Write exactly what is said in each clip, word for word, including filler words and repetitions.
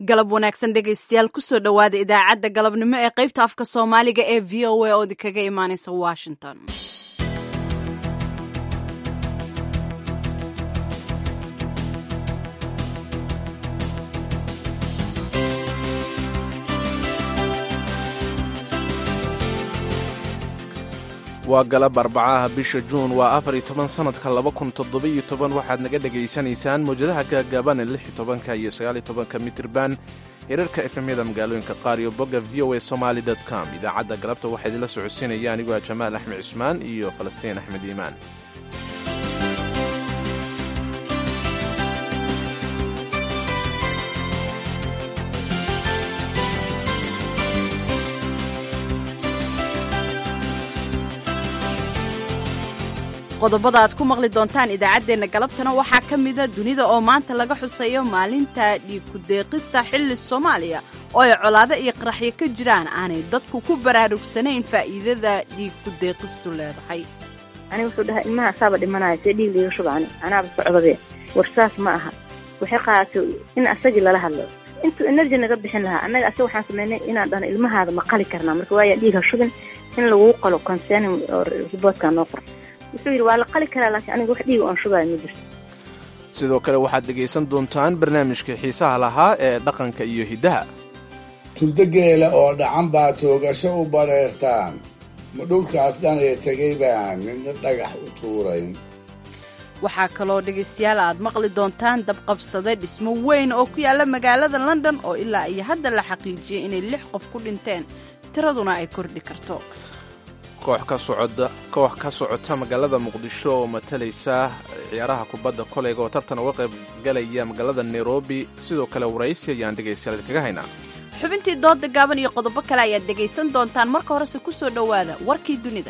galab wanaagsan dhegaystayaal kusoo dhowaada idaacadda galabnimo ee qaybta afka soomaaliga ee v o a oo idinkaga imaanaysa washington. waa galab arbacaha bisha juun waa afar iyo toban sannadka laba kun toddoba-iyo toban waxaad naga dhegaysanaysaan mawjadaha gaagaaban ee lix iyo tobanka iyo sagaal iyo tobanka mitirban hirarka efemyada magaalooyinka qaar iyo bogga v o a somaali dot com. idaacadda galabta waxaa idinla socodsiinaya anigoo ah jamaal axmed cismaan iyo falastiin axmed iimaan. qodobada aad ku maqli doontaan idaacaddeenna galabtana waxaa ka mida dunida oo maanta laga xuseeyo maalinta dhiig ku-deeqista xilli soomaaliya oo ay colaado iyo qaraxyo ka jiraan aanay dadku ku baraarugsanayn faa'iidada dhiig ku-deeqistu leedahay. ani wuxuu dhahay ilmaha asaaba dhimanaya see dhiig liiga shubaani anaaba socdade war saas ma aha waxay qaadatay in asagii lala hadlo intuu energy naga bixin lahaa annaga asaga waxaan sameynay inaan dhano ilmahaada ma qali karnaa marka waaya dhiiga shubin in laguu qalo concerning riboodkaa noo qor wuxuu yidhi waa la qali karaa laakiin aniga wax dhiiga oon shugaayo ma jirto. sidoo kale waxaad dhegaysan doontaan barnaamijkii xiisaha lahaa ee dhaqanka iyo hiddaha. turdo geela oo dhacan baa toogasho u bareertaan ma dhulkaas dhan ee tegay baan midna dhagax u tuurayn. waxaa kaloo dhegaystayaal aad maqli doontaan dabqabsade dhismo weyn oo ku yaalla magaalada london oo ilaa iyo hadda la xaqiijiyey inay lix qof ku dhinteen tiraduna ay kordhi karto. koox ka socda koox ka socota magaalada muqdisho oo matalaysa ciyaaraha kubadda koleyga oo tartan uga qayb galaya magaalada nairobi. sidoo kale waraysi ayaan dhegaystayaal kaga haynaa xubintii dooda gaaban iyo qodobo kale ayaad dhegaysan doontaan. marka horese ku soo dhowaada warkii dunida.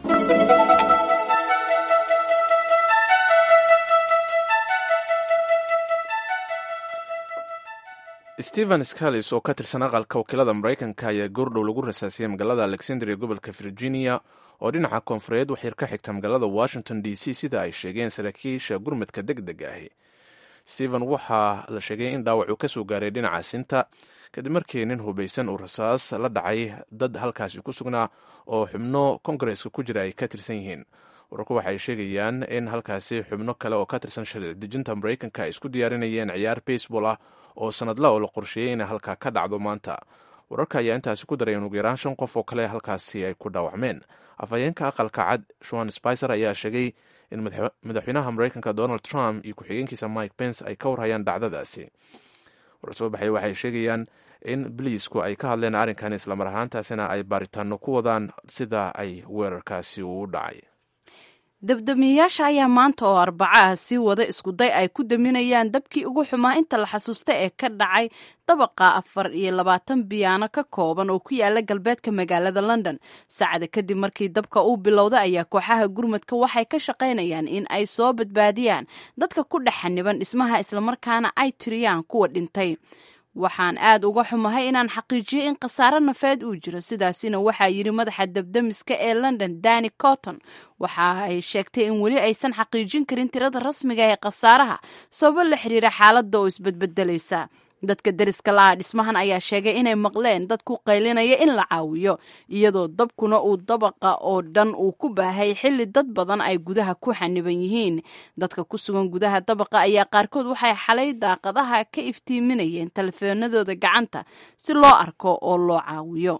stephen scalis oo ka tirsan aqalka wakiilada maraykanka ayaa goordhow lagu rasaasiyey magaalada alexandria gobolka virginia oo dhinaca koonfureed waxyar ka xigta magaalada washington d c sida ay sheegeen saraakiisha gurmadka deg deg ahi. stephen waxaa la sheegay in dhaawac uu ka soo gaaray dhinaca sinta kadib markii nin hubaysan uu rasaas la dhacay dad halkaasi ku sugnaa oo xubno kongareska ku jira ay ka tirsan yihiin. wararku waxaay sheegayaan in halkaasi xubno kale oo ka tirsan sharci dejinta maraykanka ay isku diyaarinayeen ciyaar baseball ah oo sanadla oo la qorsheeyey inay halkaa ka dhacdo maanta. wararka ayaa intaasi ku daray in ugu yaraan shan qof oo kale halkaasi ay ku dhaawacmeen. afhayeenka aqalka cad sean spicer ayaa sheegay in madaxweynaha maraykanka donald trump iyo ku-xigeenkiisa mike pence ay ka warhayaan dhacdadaasi. warar soo baxay waxay sheegayaan in biliisku ay ka hadleen arrinkan islamar ahaantaasina ay baaritaano ku wadaan sida ay weerarkaasi uu dhacay. dabdamiyayaasha ayaa maanta oo arbacaha sii wada iskuday ay ku daminayaan dabkii ugu xumaa inta la xasuusta ee ka dhacay dabaqa afar iyo labaatan biyaano ka kooban oo ku yaala galbeedka magaalada london. saacada kadib markii dabka uu bilowda ayaa kooxaha gurmadka waxay ka shaqaynayaan in ay soo badbaadiyaan dadka ku dhex xaniban dhismaha islamarkaana ay tiriyaan kuwa dhintay. waxaan aad uga xumahay inaan xaqiijiyo in khasaaro nafeed uu jiro, sidaasina waxaa yidhi madaxa dabdamiska ee london danny cotton. waxa ay sheegtay in weli aysan xaqiijin karin tirada rasmiga ee khasaaraha sababo la xiriira xaaladda oo isbedbedelaysa. dadka deriska laha dhismahan ayaa sheegay inay maqleen dad ku qaylinaya in la caawiyo, iyadoo dabkuna uu dabaqa oo dhan uu ku baahay xilli dad badan ay gudaha ku xaniban yihiin. dadka ku sugan gudaha dabaqa ayaa qaarkood waxay xalay daaqadaha ka iftiiminayeen taleefoonadooda gacanta si loo arko oo loo caawiyo.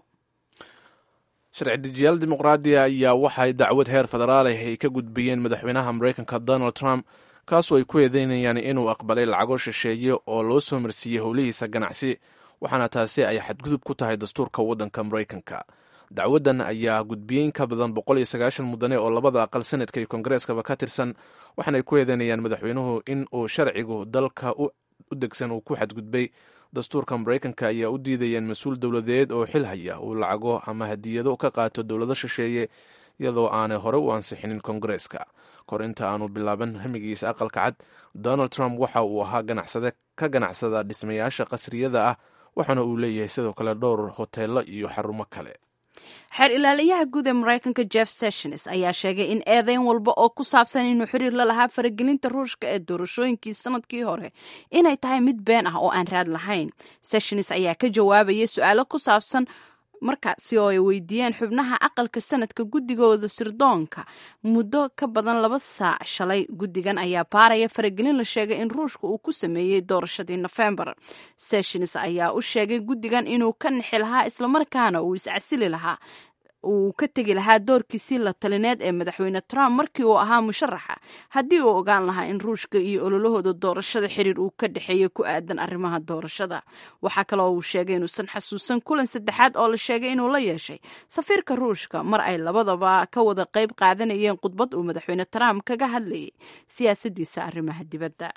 sharci dejiyaal dimuqraadiya ayaa waxay dacwad heer federaal ah ay ka gudbiyeen madaxweynaha maraykanka donald trump kaasoo ay ku eedeynayaan inuu aqbalay lacago shisheeye oo loo soo marsiiyey howlihiisa ganacsi, waxaana taasi ay xadgudub ku tahay dastuurka waddanka maraykanka. dacwaddan ayaa gudbiyey ka badan boqol iyo sagaashan mudane oo labada aqal sanadka iyo kongareskaba ka tirsan, waxaanay ku eedeynayaan madaxweynuhu in uu sharcigu dalka u degsan uu ku xadgudbay. dastuurka maraykanka ayaa u diidayeen mas-uul dowladeed oo xil haya uu lacago ama hadiyado ka qaato dowlado shisheeye iyadoo aanay hore u ansixinin kongareska. kor inta aanu bilaaban hamigiisa aqalka cad, donald trump waxa uu ahaa ganacsade ka ganacsada dhismayaasha qasriyada ah, waxaana uu leeyahay sidoo kale dhowr hoteelo iyo xarumo kale. xeer ilaaliyaha guud ee maraykanka jeff sessions ayaa sheegay in eedeyn walba oo ku saabsan inuu xiriir la lahaa faragelinta ruushka ee doorashooyinkii sanadkii hore inay tahay mid been ah oo aan raad lahayn. sessions ayaa ka jawaabayay su-aalo ku saabsan markaasi oo ay weydiiyeen xubnaha aqalka sanadka guddigooda sirdoonka muddo ka badan laba saac shalay. guddigan ayaa baaraya faragelin la sheegay in ruushka uu ku sameeyey doorashadii nofembar. sessions ayaa u sheegay guddigan inuu ka nixi lahaa islamarkaana uu iscasili lahaa uu ka tegi lahaa doorkiisii la talineed ee madaxweyne Trump markii uu ahaa musharaxa haddii uu ogaan lahaa in ruushka iyo ololahooda doorashada xiriir uu ka dhexeeyo ku aadan arrimaha doorashada. waxaa kaloo uu sheegay inuusan xasuusan kulan saddexaad oo la sheegay inuu la yeeshay safiirka ruushka mar ay labadaba ka wada qayb qaadanayeen khudbad uu madaxweyne Trump kaga hadlayay siyaasadiisa arrimaha dibadda.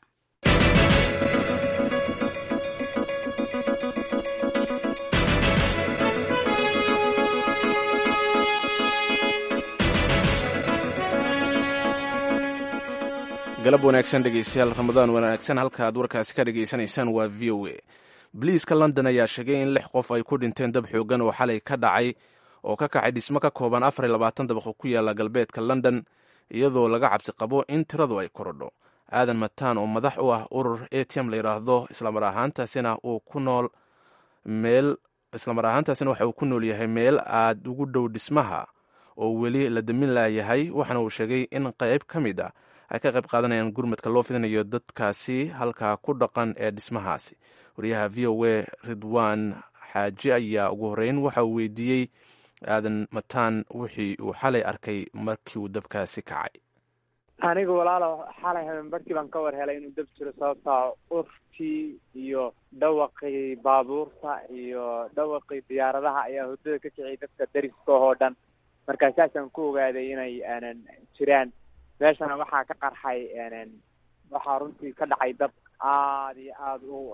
galab wanaagsan dhegeystayaal, ramadaan wanaagsan. halka aad warkaasi ka dhegaysanaysaan waa v o a. boliiska london ayaa sheegay in lix qof ay ku dhinteen dab xoogan oo xalay ka dhacay oo ka kacay dhismo ka kooban afar iyo labaatan dabaqo ku yaala galbeedka london, iyadoo laga cabsi qabo in tiradu ay korodho. aadan mataan oo madax u ah urur a t m la yidhaahdo islamar ahaantaasina uu ku nool meel islamar ahaantaasina waxa uu ku nool yahay meel aad ugu dhow dhismaha oo weli la damin laayahay, waxaana uu sheegay in qayb ka mid a ay ka qayb qaadanayaan gurmadka loo fidinayo dadkaasi halkaa ku dhaqan ee dhismahaasi. wariyaha v o a ridwaan xaaji ayaa ugu horeyn waxa uu weydiiyey aadan mataan wixii uu xalay arkay markii uu dabkaasi kacay. anigu walaalo xalay habeenbarkii baan ka war helay inuu dab jiro, sababtaa urtii iyo dhawaqii baabuurta iyo dhawaqii diyaaradaha ayaa hurdada ka kiciyay dadka dariska oo dhan. markaa saasaan ku ogaaday inay aanan jiraan. meeshana waxaa ka qarxay waxaa runtii ka dhacay dab aad iyo aada u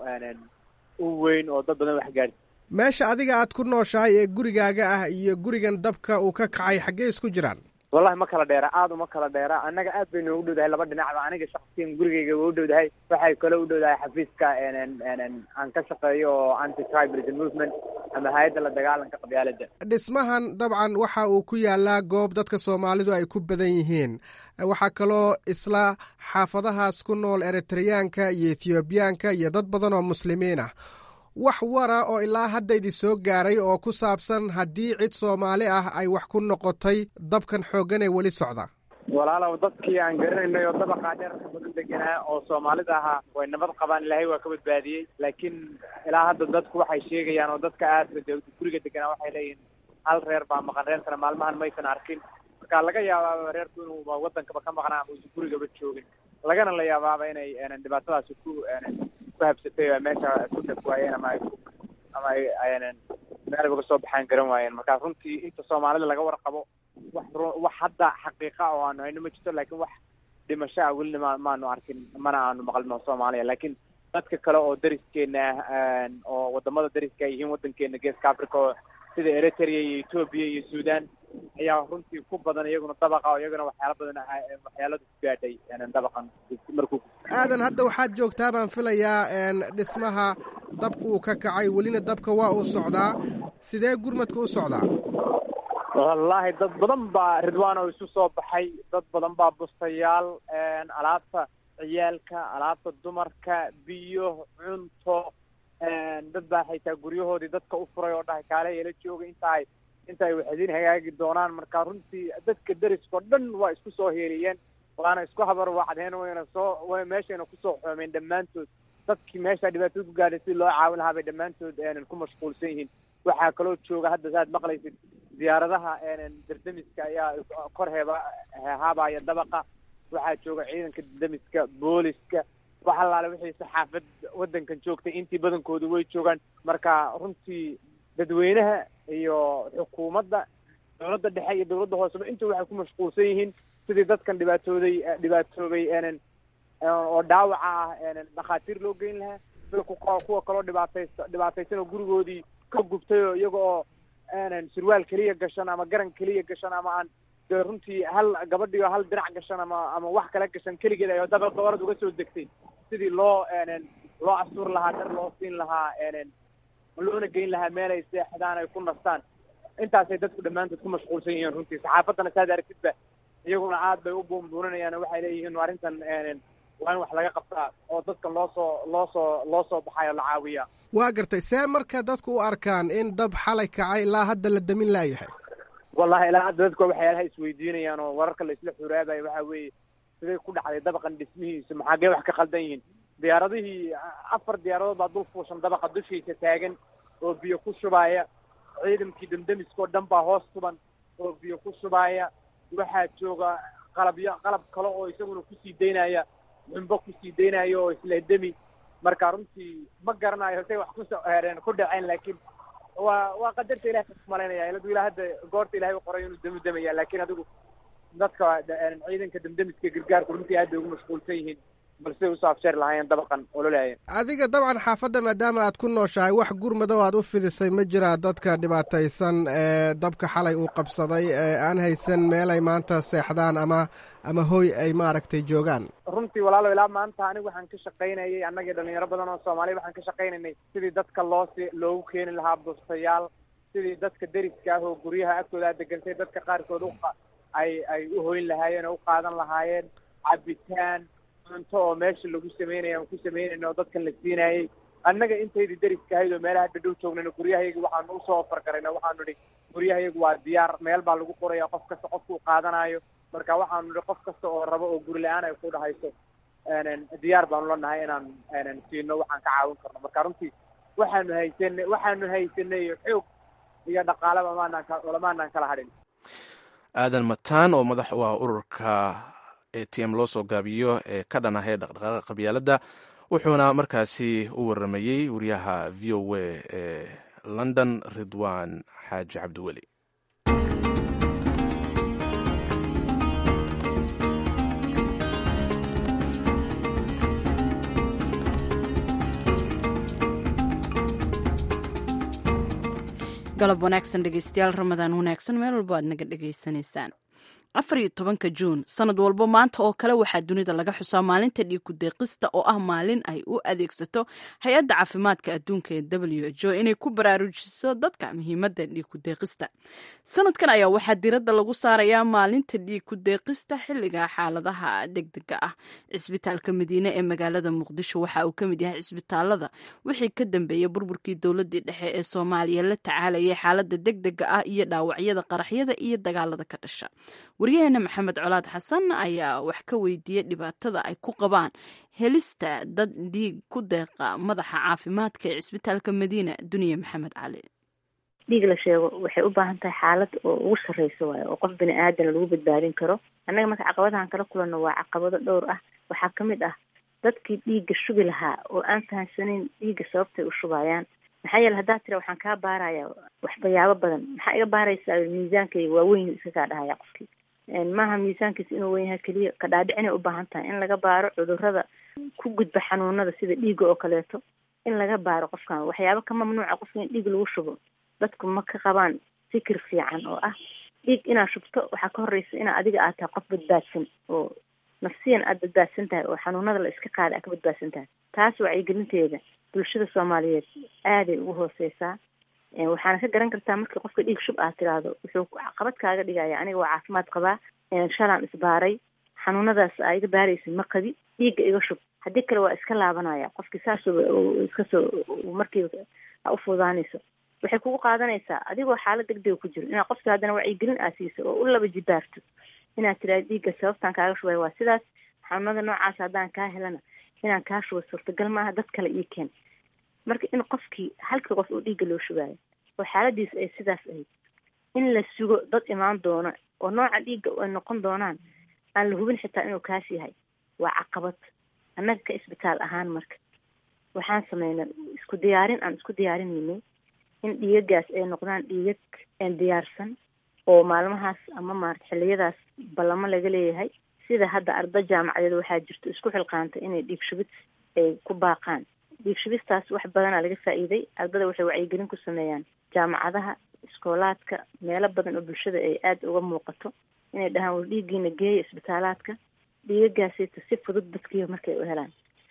u weyn oo dad badan wax gaadhi. meesha adiga aad ku nooshahay ee gurigaaga ah iyo gurigan dabka uu ka kacay xaggee isku jiraan? wallahi ma kala dheera, aada uma kala dheera. annaga aad bay noogu dhowdahay laba dhinacba. aniga shaksiyan gurigayga waa u dhowdahay, waxay kale u dhowdahay xafiiska aan ka shaqeeyo oo anti tribalism movement ama hay-adda la dagaalanka qabyaalada. dhismahan dabcan waxa uu ku yaalaa goob dadka soomaalidu ay ku badan yihiin. waxaa kaloo isla xaafadahaas ku nool eritreyaanka iyo ethoobiyaanka iyo dad badan oo muslimiin ah. wax wara oo ilaa hadda idi soo gaaray oo ku saabsan haddii cid soomaali ah ay wax ku noqotay dabkan xooggan ee weli socda? walaalow dadkii aan garanaynay oo dabaqaa dheerka badan deganaa oo soomaalida ahaa way nabad qabaan, ilaahay waa ka badbaadiyey. laakiin ilaa hadda dadku waxay sheegayaan oo dadka aadka guriga deganaa waxay leeyihiin hal reer baa maqan, reerkana maalmahan maysan arkin. marka laga yaabaaba reerku inuu wadankaba ka maqnaa ama uusan gurigaba joogin, lagana la yaabaaba inay dhibaatadaasi ku ku habsatay oo meesha ku dhaf waayeen ama ay ama ay meel uga soo baxaan garan waayeen. marka runtii inta soomaalida laga warqabo wax wax hadda xaqiiqa oo aanu hayno ma jirto, laakiin wax dhimasho ah welina ma maanu arkin, mana aanu maqlino Soomaaliya. laakiin dadka kale oo dariskeena ah oo wadamada dariska ay yihiin wadankeena Geeska Afrika oo sida Eritrea iyo Ethiopia iyo Sudan ayaa runtii ku badan iyaguna dabaqa oo iyaguna waxyaalo badan waxyaalada ku gaadhay inaan dabaqan markuu. aadan hadda waxaad joogtaa baan filayaa dhismaha dabka uu ka kacay, welina dabka waa uu socdaa. sidee gurmadka u socdaa? wallaahi dad badan baa ridwaan oo isu soo baxay, dad badan baa bustayaal, alaabta ciyaalka, alaabta dumarka, biyo, cunto, dad baa xitaa guryahoodii dadka u furay oo dhahay kaale ila jooga intaay inta ay waxdiin hagaagi doonaan. marka runtii dadka dariskao dhan waa isku soo heeliyeen, waana isku habar wacdeen, wayna soo meeshayna kusoo xoomeen dhammaantood. dadkii meesha dhibaatada ku gaadhay si loo caawin lahaa bay dhammaantood ku mashquulsan yihiin. waxaa kaloo jooga hadda saad maqlaysid diyaaradaha dardamiska ayaa kor heeba heehaabaya dabaqa. waxaa jooga ciidanka dardamiska, booliska, wax allaale wixii saxaafad wadankan joogtay intii badankoodu way joogaan. marka runtii dadweynaha iyo xukuumadda, dowladda dhexe iyo dowladda hooseba intuu waxay ku mashquulsan yihiin sidii dadkan dhibaatooday dhibaatoobay oo dhaawaca ah dhakhaatiir loo geyn lahaa, sida kuwa kaloo dhibaataysa dhibaataysan oo gurigoodii ka gubtay oo iyaga oo surwaal keliya gashan ama garan keliya gashan ama aan dee runtii hal gabadhii oo hal dirac gashan ama ama wax kala gashan keligeed ay dabaqa orad uga soo degtay sidii loo loo astuur lahaa, dar loo siin lahaa, loona geyn lahaa meel ay seexdaan ay ku nastaan. intaasay dadku dhammaantood ku mashquulsan yihiin runtii saxaafaddana saad aragtidba iyaguna aad bay u buunbuuninayaan waxay leeyihiin arrintan waa in wax laga qabtaa oo dadkan loo soo loo soo loo soo baxayo la caawiyaa. waa gartay see marka dadku u arkaan in dab xalay kacay ilaa hadda la damin laayahay? wallahi ilaa hadda dadku waxyaalaha isweydiinayaan oo wararka la isla xuraabayo waxaa weeye siday ku dhacday dabaqan dhismihiisa maxaagee wax ka qaldan yihiin. diyaaradihii afar diyaaradood baa dul fuushan dabaqa dushiisa taagan oo biyo ku shubaaya, ciidankii damdamiska oo dhan baa hoos tuban oo biyo ku shubaaya, waxaa jooga qalabyo qalab kale oo isaguna kusii daynaya xumbo kusii daynaya oo isla demi. marka runtii ma garanayo say wax kusoo heereen ku dhaceen laakiin waa waa qadarta ilahay ka malaynaya ilaa ilaa hadda goorta ilaahay u qoray inuu dami damaya laakiin adigu dadka ciidanka damdamiska gargaarku runtii aad bay ugu mashquulsan yihiin balse usoo afsheeri lahaayeen dabaqan ololaayeen. adiga dabcan xaafadda maadaama aad ku nooshahay wax gurmado aad u fidisay ma jiraa dadka dhibaataysan ee dabka xalay uu qabsaday ee aan haysan meel ay maanta seexdaan ama ama hoy ay maaragtay joogaan? runtii walaalo ilaa maanta anigu waxaan ka shaqaynayay annagii dhalinyaro badan oo soomaaliya waxaan ka shaqaynaynay sidii dadka loosi loogu keeni lahaa bustayaal, sidii dadka deriska ah oo guryaha agtooda degantay dadka qaarkood u ay ay u hoyn lahaayeen oo u qaadan lahaayeen cabitaan cunto oo meesha lagu sameynaya aan ku samaynayna oo dadkan la siinayay. annaga intaydii deriska ahayd oo meelaha dhadhow joognayna guryahayaga waxaanu usoo ofar garayna waxaanu idhi guryahayagu waa diyaar, meel baa lagu qoraya qof kasta qofkuu qaadanayo. marka waxaanu idhi qof kasta oo rabo oo guri la-aan ay ku dhahayso diyaar baanu la nahay inaan siino waxaan ka caawin karno. marka runtii waxaanu haysanay waxaanu haysanay xoog iyo dhaqaalaba maanaan lamaanaan kala hadhin. aadan mataan oo madax u ah ururka a t m loo soo gaabiyo ee ka dhan ahee dhaqdhaqaaqa qabyaaladda wuxuuna markaasi u waramayey wariyaha v o a ee london ridwaan xaaji cabdiweli. galab wanaagsan dhegeystayaal, ramadaan wanaagsan meel walbo aad naga dhegaysanaysaan. afar iyo tobanka juun sanad walbo maanta oo kale waxaa dunida laga xusaa maalinta dhiig ku deeqista oo ah maalin ay u adeegsato hay-adda caafimaadka adduunka ee w h o inay ku baraarujiso dadka muhiimadda dhiig ku deeqista. sanadkan ayaa waxaa diradda lagu saarayaa maalinta dhiig ku deeqista xilliga xaaladaha degdega ah. cisbitaalka madiine ee magaalada muqdisho waxa uu ka mid yahay cisbitaalada wixii ka dambeeyay burburkii dowladii dhexe ee soomaaliya la tacaalayay xaalada degdega ah iyo dhaawacyada qaraxyada iyo dagaalada ka dhasha. waryaheena maxamed colaad xasan ayaa wax ka weydiiyey dhibaatada ay ku qabaan helista dad dhiig ku deeqa madaxa caafimaadka ee cisbitaalka madiina duniya maxamed cali. dhiig la sheego waxay u baahan tahay xaalad oo ugu sarreysa waayo oo qof bini aadan lagu badbaadin karo. annaga marka caqabadahan kala kulanno waa caqabado dhowr ah. waxaa ka mid ah dadkii dhiigga shubi lahaa oo aan fahamsanayn dhiigga sababtay u shubayaan. maxaa yeele haddaad tira waxaan kaa baaraya waxbayaabo badan, maxaa iga baaraysaa miisaankayga waa weyn iska kaa dhahaya qofkii. maaha miisaankiisa inuu wen yahay keliya kadhaadhicinay u baahan tahay in laga baaro cudurrada ku gudba xanuunada sida dhiigga oo kaleeto, in laga baaro qofkan waxyaabo ka mamnuuca qofka in dhiig lagu shubo. dadku ma ka qabaan fikir fiican oo ah dhiig inaad shubto waxaa ka horreysa inaa adiga aad tahay qof badbaadsan oo nafsiyan aad badbaadsan tahay oo xanuunada la iska qaada aad ka badbaadsan tahay. taas wacyigelinteeda bulshada soomaaliyeed aaday ugu hooseysaa. waxaana ka garan kartaa markii qofka dhiig shub aad tiraahdo wuxuu caqabad kaaga dhigaya aniga waa caafimaad qabaa, shalaan isbaaray, xanuunadaas aa iga baaraysa ma qabi, dhiigga iga shub. haddii kale waa iska laabanaya qofkii saas iska soo markiiba a u fuudaanayso. waxay kugu qaadanaysaa adigoo xaalad degdega ku jiro inaad qofkii haddana wacyigelin aad siiso oo u laba jibaarto inaad tiraahdo dhiigga sababtaan kaaga shubay waa sidaas, xanuunada noocaas haddaan kaa helana inaan kaa shubo suurtagal maaha, dad kale ii keen. marka in qofkii halkii qof uu dhiigga loo shubaayo oo xaaladiisa ay sidaas ahayd in la sugo dad imaan doona oo nooca dhiigga ay noqon doonaan aan la hubin xitaa inuu kaas yahay waa caqabad. annaga ka isbitaal ahaan marka waxaan sameynay isku diyaarin aan isku diyaarinaynay in dhiigagaas ay noqdaan dhiigag diyaarsan oo maalmahaas ama maarata xilliyadaas ballamo laga leeyahay. sida hadda arda jaamacadeed waxaa jirto isku xilqaantay inay dhiig shubid ay ku baaqaan. dhiig shubistaas wax badanaa laga faa'iiday. ardada waxay wacyigelin ku sameeyaan jaamacadaha, iskoolaadka, meelo badan oo bulshada ay aada uga muuqato inay dhahaan war dhiiggiina geeya isbitaalaadka. dhiigagaasayta si fudud dadkiiba markay u helaan.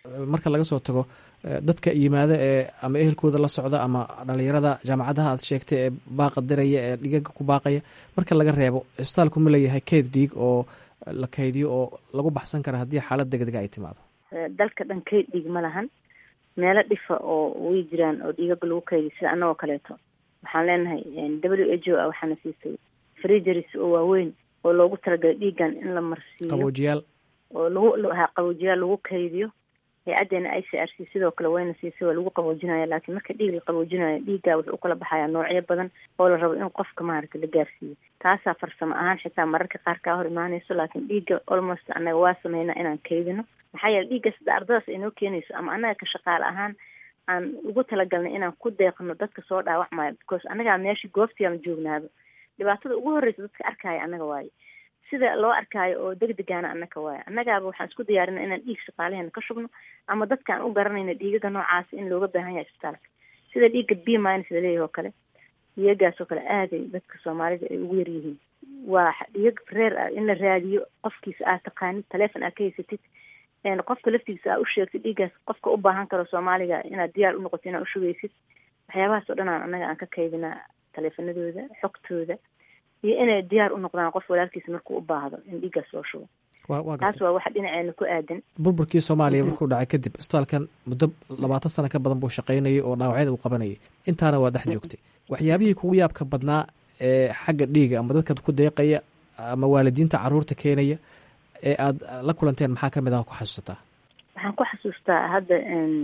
marka laga soo tago dadka yimaada ee ama ehelkooda la socda ama dhalinyarada jaamacadaha aad sheegtay ee baaqa diraya ee dhigaga ku baaqaya, marka laga reebo isbitaalku ma leeyahay keyd dhiig oo la kaydiyo oo lagu baxsan kara haddii xaalad degdega ay timaado? dalka dhan keyd dhiig ma lahan, meelo dhifa oo way jiraan oo dhiigaga lagu kaydiyo sida annagoo kaleeto. waxaan leenahay w h o a waxaana siisay freegeries oo waaweyn oo loogu talagalay dhiigan in la marsiiyo, qaboojiyaal oo lagu qaboojiyaal lagu kaydiyo. hay-adeena i c r c sidoo kale wayna siisay waa lagu qaboojinaya, laakiin marka dhiig la qaboojinayo dhiigga wuxuu u kala baxayaa noocyo badan oo la rabo in qofka maaragta la gaarsiiyo. taasaa farsamo ahaan xitaa mararka qaar kaa hor imaanayso, laakiin dhiigga almost annaga waa sameynaa inaan kaydino. maxaa yeele dhiigga sida ardadaas ay noo keenayso ama annaga ka shaqaale ahaan aan ugu talagalnay inaan ku deeqno dadka soo dhaawacmayo, because annagaa meeshii goobtiiaan joognaaba. dhibaatada ugu horreysa dadka arkaayo annaga waayo, sida loo arkaayo oo degdegaana annaka waayo. annagaaba waxaan isku diyaarina inaan dhiig shaqaalaheena ka shubno ama dadkaan u garanayna dhiigaga noocaas in looga baahan yahay isbitaalka, sida dhiigga b minus laleeyahay oo kale. dhiigagaas oo kale aaday dadka soomaalida ay ugu yar yihiin. waa dhiigag reer ah in la raadiyo, qofkiisa aad taqaanid, taleefon aad ka haysatid, qofka laftigiisa aa u sheegtid dhiiggaas qofka u baahan karo soomaaliga inaad diyaar u noqoto inaad ushugaysid. waxyaabahaas oo dhan aan annaga aan ka kaydinaa taleefanadooda, xogtooda, iyo inay diyaar u noqdaan qof walaalkiisa markuu u baahdo in dhiiggaas loo shubo. taas waa waxa dhinaceena ku aadan. burburkii soomaaliya markuu dhacay kadib isbitaalkan muddo labaatan sano ka badan buu shaqaynayay oo dhaawacyada uu qabanayay, intaana waa dhex joogtay. waxyaabihii kugu yaabka badnaa ee xagga dhiiga ama dadka ku deeqaya ama waalidiinta caruurta keenaya ee aad la kulanteen maxaa kamid ah ku xasuusataa? waxaan ku xasuustaa hadda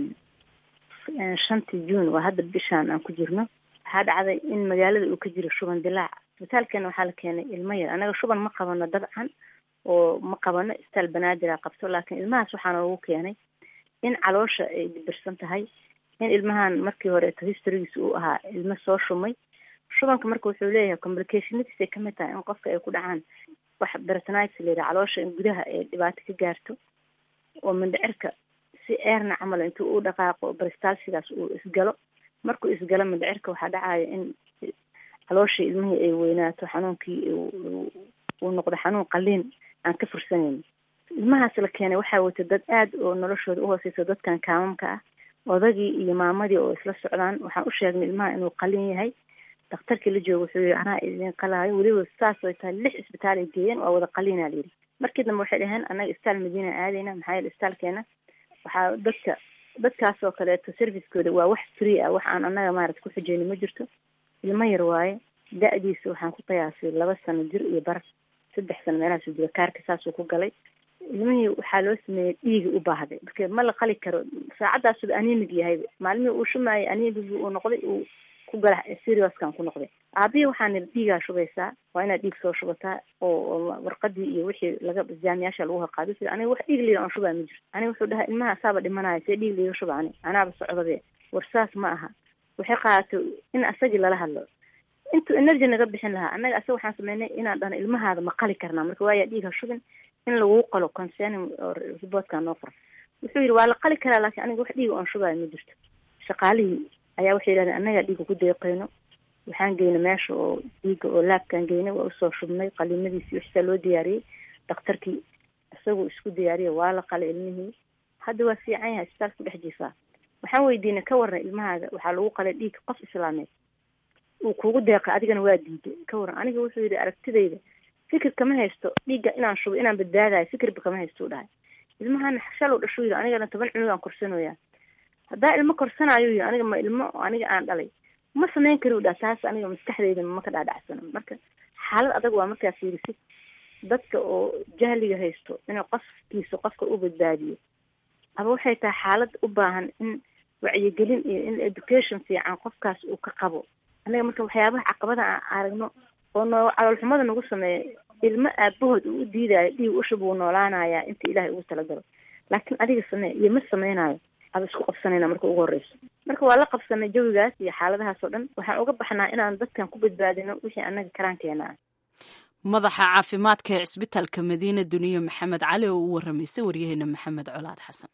shantii juun, waa hadda bishaan aan ku jirno, waxaa dhacday in magaalada uu ka jiro shuban dilaac. isbitaalkeena waxaa la keenay ilmo yar. anaga shuban ma qabano dabcan oo ma qabano, isbitaal banaadir qabto, laakiin ilmahaas waxaana lagu keenay in caloosha ay dibirsan tahay, in ilmahan markii horeeto historygiisa uu ahaa ilmo soo shumay. shubanka marka wuxuu leeyahay complicationadiisay kamid tahay in qofka ay ku dhacaan wax peritonitis la yidhaha, caloosha in gudaha ay dhibaato ka gaarto oo mindhicirka si eerna camal intuu u dhaqaaqo peristalsigaas uu isgalo. markuu isgalo mindhicirka waxaa dhacaya in calooshii ilmihii ay weynaato, xanuunkii uu noqdo xanuun qaliin aan ka fursanayn. ilmahaas la keenay waxaa wata dad aad oo noloshooda uhooseysa dadkan kaamamka ah, odagii iyo maamadii oo isla socdaan. waxaan u sheegnay ilmaha inuu qalin yahay. daktarkii la jooga wuxuu yihi anaa idin qalaayo, weliba saas way tahay lix isbitaal ay geeyeen waa wada qaliinaa la yidhi. markii dambe waxay dhaheen annaga isbitaal madiina aadayna, maxaa yeele isbitaalkeena waxaa dadka dadkaas oo kaleeto servicekooda waa wax free ah, wax aan annaga maarata ku xujeyni ma jirto. ilmo yar waaye, da-diisa waxaan ku qiyaasay laba sano jir iyo bar, saddex sano meelahaasu jira. kaarka saasuu ku galay. ilmihii waxaa loo sameeyey dhiigi u baahday, marka ma la qali karo saacadaasuba anemig yahay. maalmihii uu shumaayay anemigi uu noqday, uu ku gala serioskan ku noqday. aabihii waxaan niri dhiigaa shubaysaa, waa inaad dhiig soo shubataa oo warqadii iyo wixii laga jaamiyaasha lagu horqaado. sida aniga wax dhiig liga aan shubaa ma jiro. aniga wuxuu dhahay ilmaha asaaba dhimanaya, see dhiig liga shuba ani anaaba socdabe. war saas ma aha. waxay qaadato in asagii lala hadlo intuu energy naga bixin lahaa. annaga asaga waxaan sameynay inaan dhahno ilmahaada ma qali karnaa, marka waaya dhiig ha shubin, in lagu qalo concerning reportka noo qoran. wuxuu yidhi waa la qali karaa, laakiin aniga wax dhiiga oon shubaayo ma jirto. shaqaalihii ayaa waxay yidhahdeen annagaa dhiiga ku deeqeyno. waxaan geynay meesha oo dhiiga oo laabkaan geynay, waa usoo shubnay qaliimadiisii wixisaa loo diyaariyey. daktarkii isaguu isku diyaariyey, waa la qalay ilmihii. hadda waa fiican yahay, isbitaalka ku dhex jiifaa. waxaan weydiinay ka warran ilmahaaga waxaa lagu qalay dhiig qof islaameed uu kugu deeqay, adigana waa diiday, ka warran. aniga wuxuu yidhi aragtidayda fikir kama haysto dhiigga inaan shubo inaan badbaadayo, fikirba kama haysto u dhahay. ilmahana shalow dhashuu yidhi anigana toban cunug aan korsanoyaa. haddaa ilmo korsanaayo yidhi aniga ma ilmo aniga aan dhalay ma samayn kari u dhaha. taas aniga maskaxdayda ma ka dhaadhacsano. marka xaalad adag waa markaa fiirisid dadka oo jahliga haysto inuu qofkiisa qofka u badbaadiyo. aba waxay tahay xaalad u baahan in wacyigelin iyo in education fiican qofkaas uu ka qabo. anaga marka waxyaabaha caqabada aan aragno oo noo caloolxumada nagu sameeya, ilmo aabahood uu u diidaayo dhiig ushub uu noolaanayaa inta ilaahay ugu talagalo, laakiin adiga samee iyo ma samaynayo. aba isku qabsanayna marka ugu horeyso. marka waa la qabsanay jawigaas iyo xaaladahaas oo dhan. waxaan uga baxnaa inaan dadkan ku badbaadino wixii annaga karaankeena ah. madaxa caafimaadka ee cisbitaalka madiina duniye maxamed cali oo u waramaysay waryaheena maxamed colaad xasan.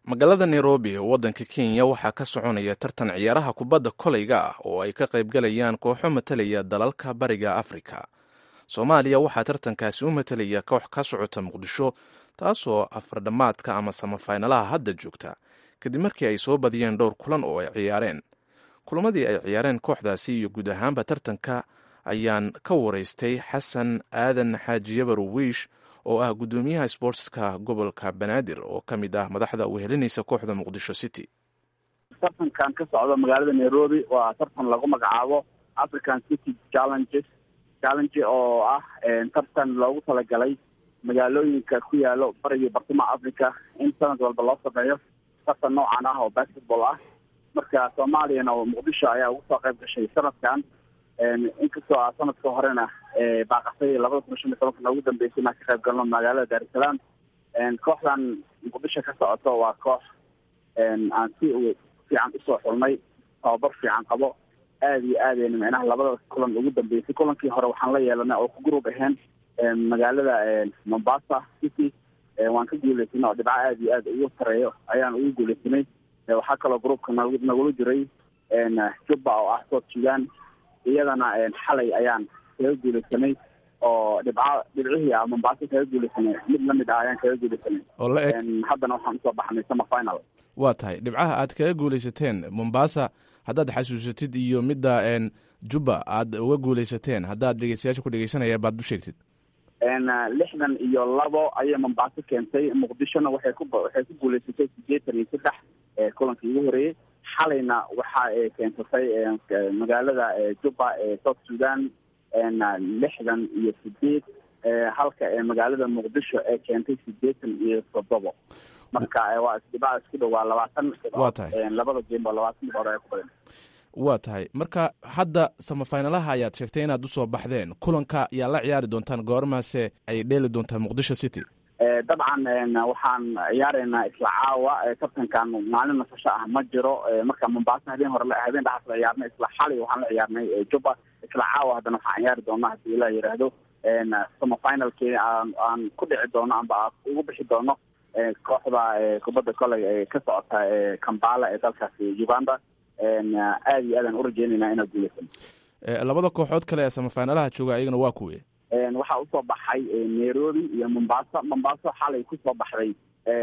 magaalada nairobi oo waddanka kenya waxaa ka soconaya tartan ciyaaraha kubadda kolayga ah oo ay ka qaybgalayaan kooxo matalaya dalalka bariga afrika. soomaaliya waxaa tartankaasi u matalaya koox ka socota muqdisho, taasoo afardhammaadka ama samafaynalaha hadda joogta kadib markii ay soo badiyeen dhowr kulan oo ay ciyaareen. kulamadii ay ciyaareen kooxdaasi iyo guud ahaanba tartanka ayaan ka waraystay xasan aadan xaaji yabarowiish oo ah guddoomiyaha sportska gobolka banaadir oo ka mid ah madaxda u helinaysa kooxda muqdisho city. tartankan ka socda magaalada nairobi waa tartan lagu magacaabo african city challenges challenge oo ah tartan loogu talagalay magaalooyinka ku yaalo bariga bartamaha africa in sanad walba loo sameeyo tartan noocan ah oo basketball ah. marka soomaaliyana muqdisho ayaa ugu soo qayb gashay sanadkan, inkastoo a sanadka horena baaqasay labada kun shan iyo tobanka ugu dambeysay inaan ka qayb galno magaalada dar es salaam. kooxdan muqdisho ka socoto waa koox aan si fiican usoo xulnay, tababar fiican qabo, aada iyo aadayna micnaha labada kulan ugu dambeysay. kulankii hore waxaan la yeelanay oo ku group ahayn magaalada mombasa city, waan ka guuleysanay oo dhibco aada iyo aada ugu sareeyo ayaan ugu guuleysanay. waxaa kaloo groupka nagula jiray jubba oo ah south sudan, iyadana xalay ayaan kaga guuleysanay oo dhibca dhibcihii ah mombasa kaga guuleysanay mid lamid ah ayaan kaga guuleysanay. haddana waxaan usoo baxnay summer final. waa tahay dhibcaha aad kaga guuleysateen mombasa haddaad xasuusatid iyo midda jubba aad uga guuleysateen haddaad dhegeystayaasha ku dhegeysanaya baad u sheegtid. lixdan iyo labo ayay mombasa keentay, muqdishona waxay ku waxay ku guuleysatay sideetan iyo saddex kulankii ugu horeeyey. xalayna waxa ay keensatay magaalada jubba ee south sudan lixdan iyo sideed, halka ee magaalada muqdisho ee keentay sideetan iyo toddobo. marka waa isdhibaa isku dhowaa labaatan. waa tahay labada game oo labaatan hore ay ku badan. waa tahay marka hadda samafinalaha ayaad sheegtay inaad usoo baxdeen, kulanka yaa la ciyaari doontaan goormaase ay dheeli doontaan muqdisho city? dabcan waxaan ciyaareynaa isla caawa. tartankan maalin nasasho ah ma jiro. marka mombasa habeen hore habeen dhaxas la ciyaarnay, isla xalay waxaan la ciyaarnay jubba, isla caawa haddana waxaan ciyaari doonaa haddii ilaa yidhaahdo samafinalkii aan aan ku dhici doono amba ugu bixi doono kooxda kubadda koley ee ka socota kambala ee dalkaasi uganda. aada iyo aadaan urajeynayna inaad guuleysan. labada kooxood kale ee samafinalaha jooga iyagana waa kuwe? waxaa usoo baxay nairobi iyo mombasa. mombasa xalay kusoo baxday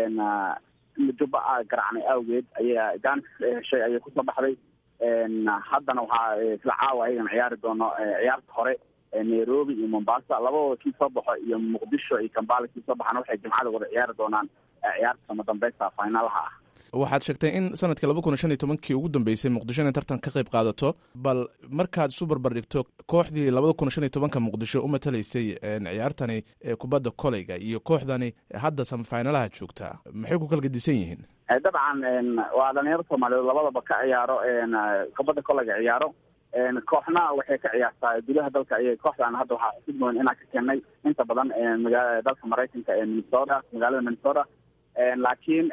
jubba a garacnay awgeed ayaa jaanis heshay ayay kusoo baxday. haddana waxaa isla caawa ayagana ciyaari doono ciyaarta hore nairobi iyo mombasa. labadooda kii soo baxo iyo muqdisho iyo kambala kii soo baxana waxay jimcada wada ciyaari doonaan ciyaarta sama dambeysta finalaha ah. waxaad sheegtay in sanadkii laba kun shan iyo tobankii ugu dambeysay muqdisho inay tartan ka qayb qaadato, bal markaad isu barbar dhigto kooxdii labada kun shan iyo tobanka muqdisho u matalaysay ciyaartani kubadda koleyga iyo kooxdani hadda samafinalaha joogtaa, maxay ku kala gedisan yihiin? dabcan waa dhalinyaro soomaaliyeed labadaba ka ciyaaro kubadda koleyga ciyaaro. kooxna waxay ka ciyaartaa gudaha dalka ayay kooxdan hadda waxaa xusid mudan inaan ka keenay inta badan magaa dalka maraykanka ee minnesota, magaalada minnesota. laakiin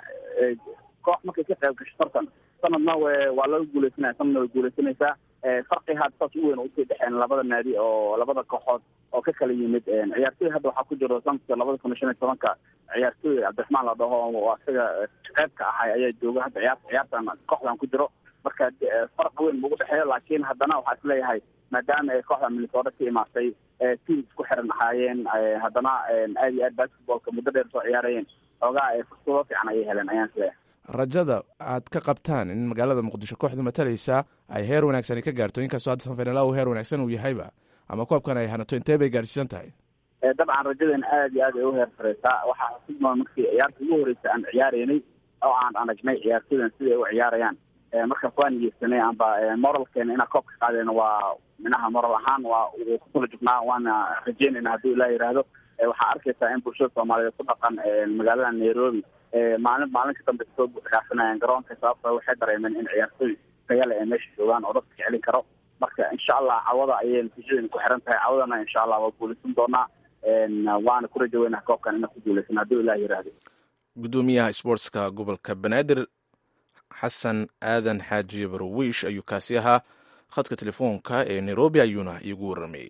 koox markay ka qayb gasho tartan sanadna waa laga guuleysanaya, sanadna way guuleysanaysaa. farqi had saas u weyn usii dhexeen labada naadi oo labada kooxood oo ka kala yimid. ciyaartoy hadda waxaa ku jiro sanadka labada kun shan iyo tobanka ciyaartoy cabdiraxmaan la dhaho oo isaga qeybka ahay ayaa jooga hadda ciyaarta ciyaartan kooxdan ku jiro. marka farq weyn ugu dhexeeyo, laakiin haddana waxaa is leeyahay maadaama ay kooxda minnesota ka imaatay team isku xiran ahaayeen, haddana aada iyo aad basketballka muddo dheer soo ciyaarayeen, xoogaa fursado fiican ayay heleen ayaan isleeyahay. rajada aad ka qabtaan in magaalada muqdisho kooxda matalaysa ay heer wanaagsan ka gaarto, inkastoo hadda samafinalaha heer wanaagsan uu yahayba, ama koobkan ay hanato, intee bay gaarsiisan tahay? dabcan rajadeena aada iyo aad ay u heer sareysaa. waxaa xusudmaa markii ciyaarta ugu horeysa aan ciyaareynay oo aan aragnay ciyaartoydan siday u ciyaarayaan, markaas waan niyeysanay amba moralkeena inaan koobka qaadeyno. waa minaha moral ahaan waa kusula jugnaa, waana rajeynayna haddii ilaa yidhaahdo. waxaa arkaysaa in bulshada soomaaliyeed ku dhaqan magaalada nairobi maalin maalin ka dambe soo buuxdhaafinayaan garoonka, sababto waxay dareemeen in ciyaartoy tayale ee meesha joogaan oo dadka celin karo. marka insha allah cawada ayay natiijadeena ku xiran tahay. cawadana insha allah waa guuleysan doonaa, waana ku rajo weynaha koobkan inaan ku guuleysan haddii ilaa yidhaahdo. gudoomiyaha sportska gobolka banaadir xasan aadan xaaji barowiish ayuu kaasi ahaa. khadka telefoonka ee nairobi ayuuna iigu warramayey.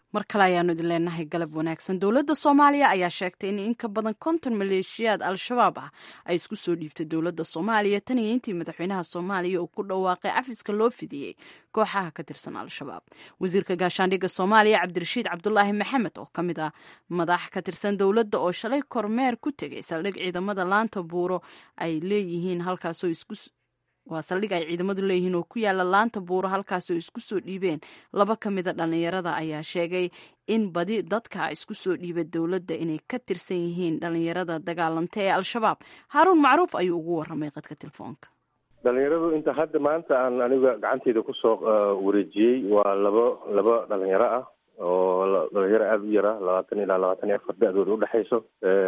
mar kale ayaanu idin leenahay galab wanaagsan. dowladda soomaaliya ayaa sheegtay in in ka badan konton maleeshiyaad al-shabaab ah ay isku soo dhiibtay dowladda soomaaliya tan iyo intii madaxweynaha soomaaliya uu ku dhawaaqay cafiska loo fidiyey kooxaha ka tirsan al-shabaab. wasiirka gaashaandhigga soomaaliya cabdirashiid cabdulaahi maxamed oo ka mid ah madax ka tirsan dowladda oo shalay kormeer ku tegay saldhig ciidamada laanta buuro ay leeyihiin halkaasoo isku waa saldhig ay ciidamadu leeyihiin oo ku yaala laanta buuro halkaasoo isku soo dhiibeen laba ka mida dhallinyarada ayaa sheegay in badi dadka isku soo dhiiba dowladda inay ka tirsan yihiin dhallinyarada dagaalanta ee al-shabaab. haaruun macruuf ayuu ugu waramay qadka telefoonka. dhalinyaradu inta hadda maanta aan aniga gacanteyda kusoo wareejiyey waa labo laba dhalinyaro ah oo dhalinyaro aada u yara labaatan ilaa labaatan iyo afar da-dooda udhexayso.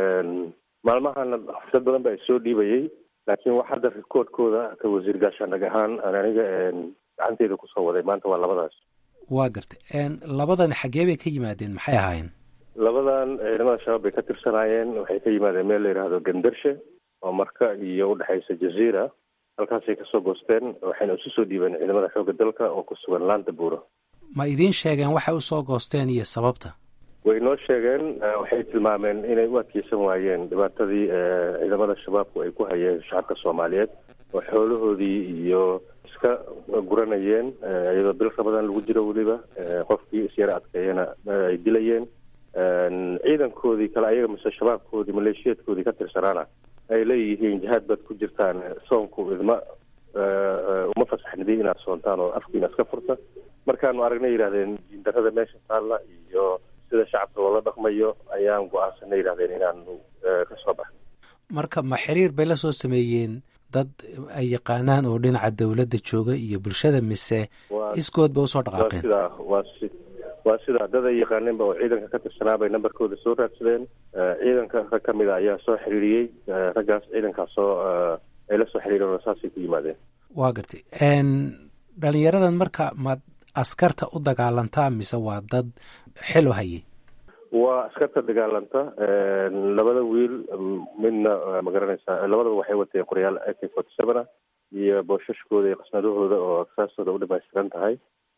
maalmahana dad badan baa issoo dhiibayey, laakiin wax hadda rikoodkooda ka wasiir gaashaandhig ahaan aan aniga gacanteyda kusoo waday maanta waa labadaas. waa gartay. labadan xaggee bay ka yimaadeen, maxay ahaayeen? labadan ciidamada shabaab bay ka tirsanaayeen. waxay ka yimaadeen meel la yidhaahdo gandarshe oo marka iyo udhexaysa jaziira. halkaasay kasoo goosteen, waxayna isu soo dhiibeen ciidamada xoogga dalka oo ku sugan laanta buuro. ma idiin sheegeen waxay usoo goosteen iyo sababta? way noo sheegeen. waxay tilmaameen inay u adkeysan waayeen dhibaatadii ciidamada shabaabku ay ku hayeen shacabka soomaaliyeed oo xoolahoodii iyo iska guranayeen iyadoo bilka badan lagu jiro weliba qofkii isyara adkeeyana ay dilayeen. ciidankoodii kale ayaga mise shabaabkoodii maleeshiyaedkoodii ka tirsanaana ay leeyihiin jihaad baad ku jirtaan, soonku idma uma fasaxnidii inaad soontaan oo afkiina iska furta. markaanu aragnay yidhahdeen jindarada meesha taalla iyo sida shacabka loola dhaqmayo ayaan go-aansanay yidhahdeen inaanu ka soo baxno. marka ma xiriir bay la soo sameeyeen dad ay yaqaanaan oo dhinaca dowladda jooga iyo bulshada, mise iskood ba usoo dhaqaaqeen? sidaa waa si waa sidaa dad ay yaqaaneenba oo ciidanka ka tirsanaa bay nambarkooda soo raadsadeen. ciidanka rag ka mid a ayaa soo xiriiriyey. raggaas ciidankaasoo ay la soo xiriireen oo saasay ku yimaadeen. waa gartay. dhalinyaradan marka ma askarta u dagaalantaa mise waa dad xilo hayay? waa askarta dagaalanta. labada wiil midna magaranaysaa labadaba waxay wateen qoryaal a k forty seven ah iyo boosashkooda iyo qasnadahooda oo aksaastooda u dhamaystiran tahay.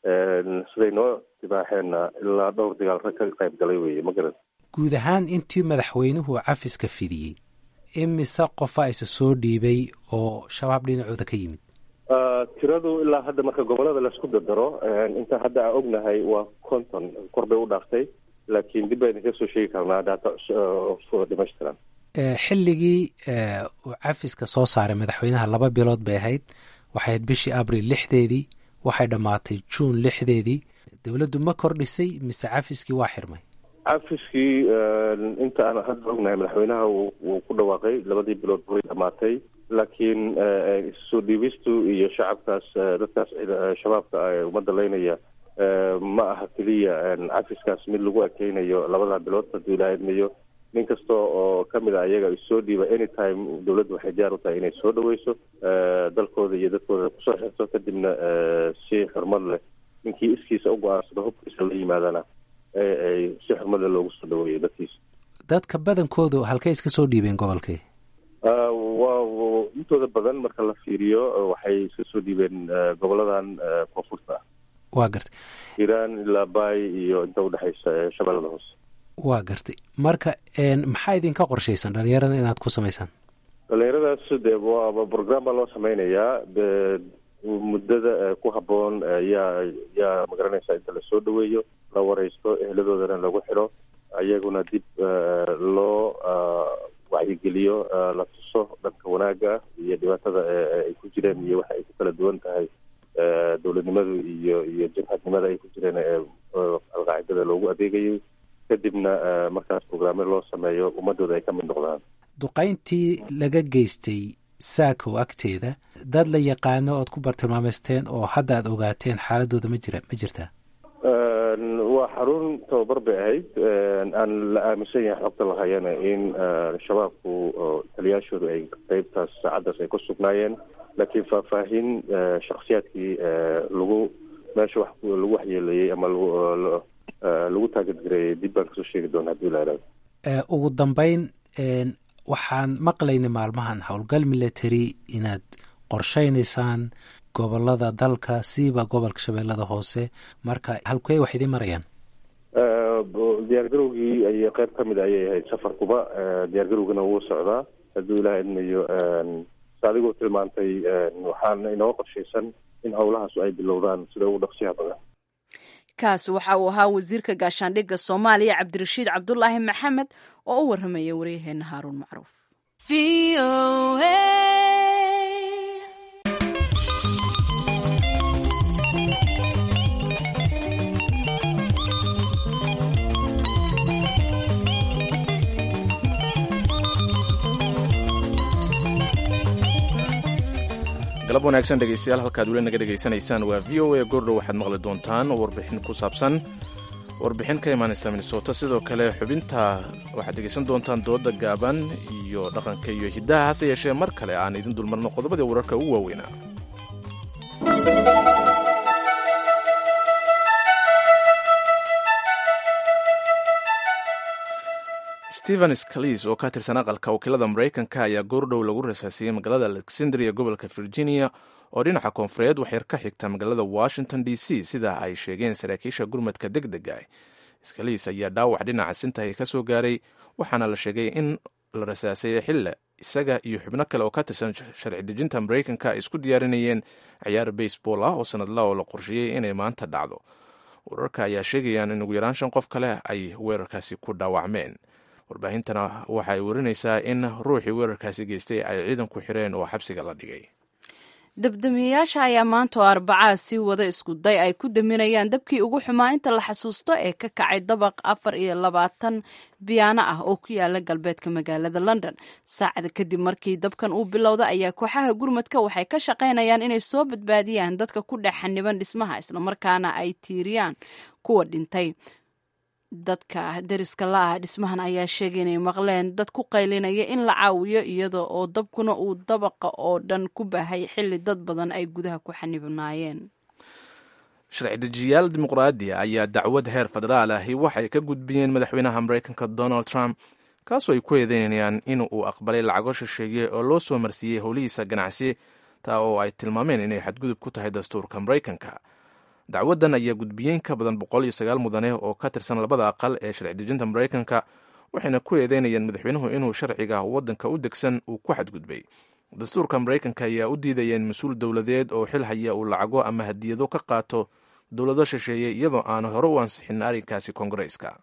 siday noo dibaaxeenna ilaa dhowr dagaal rag ka qayb galay weeye. ma garan guud ahaan intii madaxweynuhu cafiska fidiyey imise qofa isa soo dhiibay oo shabaab dhinacooda ka yimid? tiradu ilaa hadda marka gobolada laisku dardaro inta hadda aan ognahay waa konton kor bay u dhaaftay, laakiin dib baan idinka soo sheegi karnaa daata dhamaystiran. xilligii uu cafiska soo saaray madaxweynaha laba bilood bay ahayd. waxay ahayd bishii abril lixdeedii, waxay dhammaatay juun lixdeedii. dowladdu ma kordhisay mise cafiskii waa xirmay? cafiskii inta aan hadda ognahay madaxweynaha wuu ku dhawaaqay labadii bilood way dhamaatay, laakiin soo dhiibistu iyo shacabkaas dadkaas shabaabka ummadda leynaya ma aha keliya cafiskaas mid lagu ekeynayo labada bilood hadduu ilaa idmayo. nin kasta oo kamid a iyaga soo dhiiba anytime dowladdu waxay diyaar u tahay inay soo dhaweyso dalkooda iyo dadkooda kusoo xirto, kadibna si xurmad leh ninkii iskiisa u go-aansado hubkiisa la yimaadana ay si xurmad leh loogu soo dhaweeyo dadkiisa. dadka badankoodu halkay iska soo dhiibeen gobolkay? waa intooda badan marka la fiiriyo waxay iska soo dhiibeen goboladan koonfurta ah. waa gartay. hiiraan ilaa baay iyo inta udhexaysa shabeellada hoose. waa gartay. marka maxaa idinka qorshaysan dhalinyarada inaad ku samaysaan? dhalinyaradaas de waa program baa loo sameynayaa. muddada ku habboon yaa yaa magaranaysaa inta lasoo dhaweeyo, la wareysto, eheladoodana lagu xidho, ayaguna dib loo wacyigeliyo, la tuso dhanka wanaagga iyo dhibaatada ay ku jireen iyo waxa ay ku kala duwan tahay dowladnimadu iyo iyo jabhadnimada ay ku jireen ee alqaacidada loogu adeegayay. kadibna markaas programme loo sameeyo ummadooda ay ka mid noqdaan. duqayntii laga geystay saakow agteeda dad la yaqaano ood ku bartilmaameysteen oo hadda aad ogaateen xaaladooda ma jira ma jirtaa? waa xarun tababar bay ahayd. aan la aaminsan yahay xogta lahayana in shabaabku taliyaashoodu ay qeybtaas saacaddaas ay ku sugnaayeen, laakiin faahfaahin shaksiyaadkii lagu meesha wax lagu waxyeeleeyey ama lagu taageedgareeyey dib baan kasoo sheegi doona hadii la ihahdo. ugu dambeyn waxaan maqlaynay maalmahan howlgal military inaad qorshaynaysaan gobolada dalka siiba gobolka shabeellada hoose, marka halkey wax idiin marayaan? diyaargarowgii ay qayb ka mid ayay ahayd safarkuba diyaargarowgana wuu socdaa hadduu ilaha idmayo adigoo tilmaantay waxaana inoo qorshaysan in howlahaas ay bilowdaan sida ugu dhaqsiyaha badan. kaas waxa uu ahaa wasiirka gaashaandhigga soomaaliya cabdirashiid cabdulaahi maxamed oo u warramaya waryaheena haaruun macruuf. galab wanaagsan dhegeystayaal, halkaad weli naga dhegaysanaysaan waa v o a. goordhow waxaad maqli doontaan warbixin ku saabsan warbixin ka imaanaysa minnesota. sidoo kale xubinta waxaad dhegaysan doontaan dooda gaaban iyo dhaqanka iyo hiddaha. hase yeeshee mar kale aan idin dulmarno qodobadii wararka ugu waaweynaa. stephen scalise oo ka tirsan aqalka wakiilada maraykanka ayaa goordhow lagu rasaasiyey magaalada alexandria gobolka virginia oo dhinaca koonfureed waxyar ka xigta magaalada washington d c sida ay sheegeen saraakiisha gurmadka deg dega. scalise ayaa dhaawac dhinaca sintahay ka soo gaaray, waxaana la sheegay in la rasaasayay xille isaga iyo xubno kale oo ka tirsan sharci dejinta maraykanka ay isku diyaarinayeen ciyaar baseball ah oo sanadla oo la qorsheeyey inay maanta dhacdo. wararka ayaa sheegayaan in ugu yaraan shan qof kale ay weerarkaasi ku dhaawacmeen. warbaahintana waxa ay warinaysaa in ruuxii weerarkaasi geystay ay ciidanku xireen oo xabsiga la dhigay. dabdamiyayaasha ayaa maanta oo arbacaa sii wada isku day ay ku daminayaan dabkii ugu xumaa inta la xasuusto ee ka kacay dabaq afar iyo labaatan biyaano ah oo ku yaala galbeedka magaalada london. saacada kadib markii dabkan uu bilowda ayaa kooxaha gurmadka waxay ka shaqaynayaan inay soo badbaadiyaan dadka ku dhex xaniban dhismaha, islamarkaana ay tiiriyaan kuwa dhintay. dadka deriska la ah dhismahan ayaa sheegay inay maqleen dad ku qaylinaya in la caawiyo, iyada oo dabkuna uu dabaqa oo dhan ku baahay xilli dad badan ay gudaha ku xanibnaayeen. sharci dejiyaal dimuqraadiya ayaa dacwad heer federaal ahi waxay ka gudbiyeen madaxweynaha maraykanka donald trump, kaasoo ay ku eedeynayaan in uu aqbalay lacago shisheeye oo loo soo marsiiyey howlihiisa ganacsi, taa oo ay tilmaameen inay xadgudub ku tahay dastuurka maraykanka. dacwadan ayaa gudbiyeen ka badan boqol iyo sagaal mudane oo ka tirsan labada aqal ee sharci dejinta maraykanka, waxayna ku eedeynayeen madaxweynuhu inuu sharciga waddanka u degsan uu ku xadgudbay. dastuurka maraykanka ayaa u diidayeen mas-uul dowladeed oo xil haya uu lacago ama hadiyado ka qaato dowlado shisheeye iyadoo aan hore u ansixin arrinkaasi koongareeska.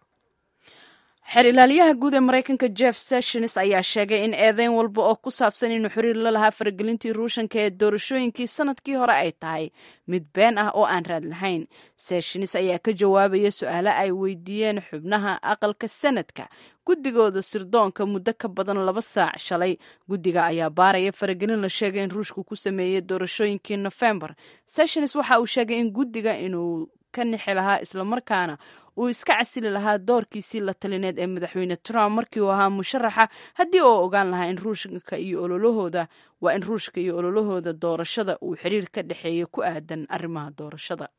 xeer ilaaliyaha guud ee maraykanka jeff sessions ayaa sheegay in eedeyn walba oo ku saabsan inuu xiriir la lahaa faragelintii ruushanka ee doorashooyinkii sanadkii hore ay tahay mid been ah oo aan raad lahayn. sessions ayaa ka jawaabaya su-aalo ay weydiiyeen xubnaha aqalka sanadka guddigooda sirdoonka muddo ka badan laba saac shalay. guddiga ayaa baaraya faragelin la sheegay in ruushku ku sameeyey doorashooyinkii nofembar. sessions waxa uu sheegay in guddiga inuu ka nixi lahaa islamarkaana uu iska casili lahaa doorkiisii la talineed ee madaxweyne Trump markii uu ahaa musharaxa haddii uu ogaan lahaa in ruushka iyo ololahooda waa in ruushka iyo ololahooda doorashada uu xiriir ka dhexeeya ku aadan arrimaha doorashada.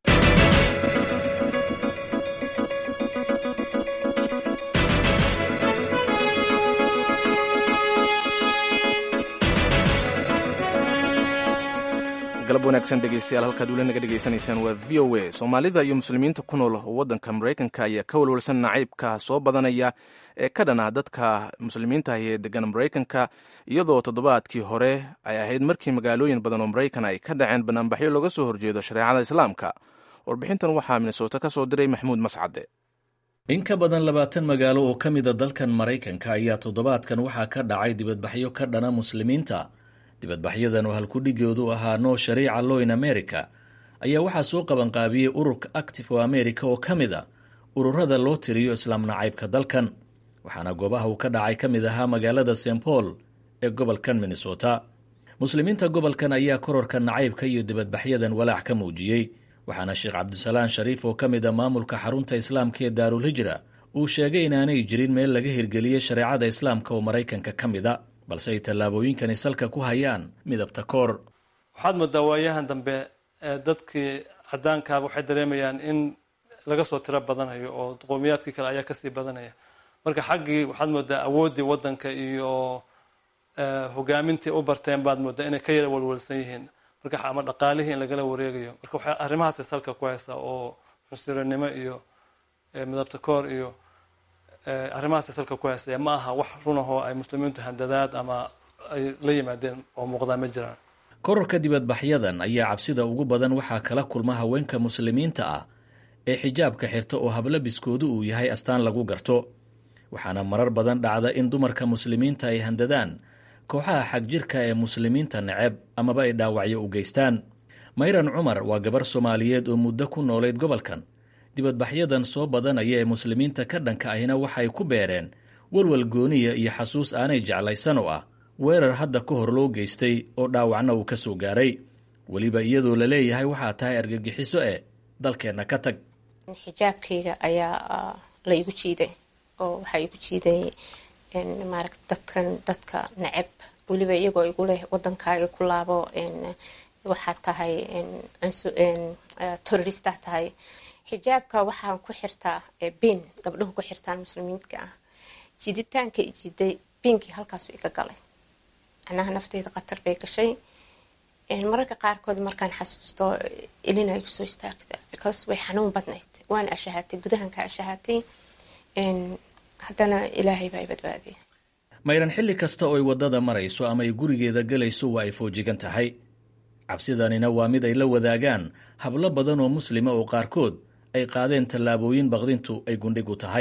galab wanaagsan dhegeystayaal, halkaad weli naga dhegaysanaysaan waa v o a. soomaalida iyo muslimiinta ku nool waddanka maraykanka ayaa ka walwalsan nacaybka soo badanaya ee ka dhan ah dadka muslimiinta ah ee degan maraykanka, iyadoo toddobaadkii hore ay ahayd markii magaalooyin badan oo maraykan ay ka dhaceen banaanbaxyo looga soo horjeedo shareecada islaamka. warbixintan waxaa minnesota ka soo diray maxamuud mascade. in ka badan labaatan magaalo oo ka mida dalkan maraykanka ayaa toddobaadkan waxaa ka dhacay dibadbaxyo ka dhana muslimiinta. dibadbaxyadan oo halkudhigoodu ahaa no shariica law in america ayaa waxaa soo qabanqaabiyey ururka active o america oo ka mid a ururada loo tiriyo islaam nacaybka dalkan, waxaana goobaha uu ka dhacay ka mid ahaa magaalada saint paul ee gobolkan minnesota. muslimiinta gobolkan ayaa kororka nacaybka iyo dibadbaxyadan walaac ka muujiyey, waxaana sheekh cabdisalaan shariif oo ka mid a maamulka xarunta islaamka ee daarulhijra uu sheegay inaanay jirin meel laga hirgeliyey shareecada islaamka oo maraykanka ka mid a, balse ay tallaabooyinkani salka ku hayaan midabta koor. waxaad moodaa waayahan dambe dadkii cadaankaaba waxay dareemayaan in laga soo tiro badanayo oo qowmiyaadkii kale ayaa kasii badanaya, marka xaggii waxaad moodaa awooddii wadanka iyo hogaamintii u barteen baad moodaa inay ka yara walwalsan yihiin, marka ama dhaqaalihii in lagala wareegayo, marka waxay arrimahaas salka ku haysaa oo cunsurinimo iyo midabta koor iyo arrimahaas salka ku haysaya ma aha wax runahoo ay muslimiintu handadaad ama ay la yimaadeen oo muuqdaa ma jiraan. kororka dibadbaxyadan ayaa cabsida ugu badan waxaa kala kulma haweenka muslimiinta ah ee xijaabka xirta oo hablabiskoodu uu yahay astaan lagu garto, waxaana marar badan dhacda in dumarka muslimiinta ay handadaan kooxaha xagjirka ee muslimiinta neceb amaba ay dhaawacyo u geystaan. mayran cumar waa gabar Soomaaliyeed oo muddo ku noolayd gobolkan. dibadbaxyadan soo badanaya ee muslimiinta ka dhanka ahina waxay ku beereen walwal gooniya iyo xasuus aanay jeclaysan oo ah weerar hadda ka hor loo geystay oo dhaawacna uu ka soo gaaray, weliba iyadoo la leeyahay waxaa tahay argagixiso ee dalkeenna ka tag. xijaabkayga ayaa la igu jiiday oo waxaa igu jiiday maaragta dadkan dadka neceb, weliba iyagoo igu leh wadankaaga ku laabo, waxaa tahay terrorista tahay. xijaabka waxaan ku xirtaa bin gabdhuhu ku xirtaan muslimiinka ah. jiditaanka jiday binkii halkaasu iga galay, anaha nafteyda khatar bay gashay. mararka qaarkood markaan xasuusto ilina igu soo istaagta because way xanuun badnayd, waan ashahaatay, gudahanka ashahaatay, haddana ilaahay baa i badbaadiyay. mayran xilli kasta oo ay waddada marayso ama ay gurigeeda galayso waa ay foojigan tahay. cabsidanina waa mid ay la wadaagaan hablo badan oo muslima oo qaarkood ay qaadeen tallaabooyin baqdintu ay gundhig u tahay.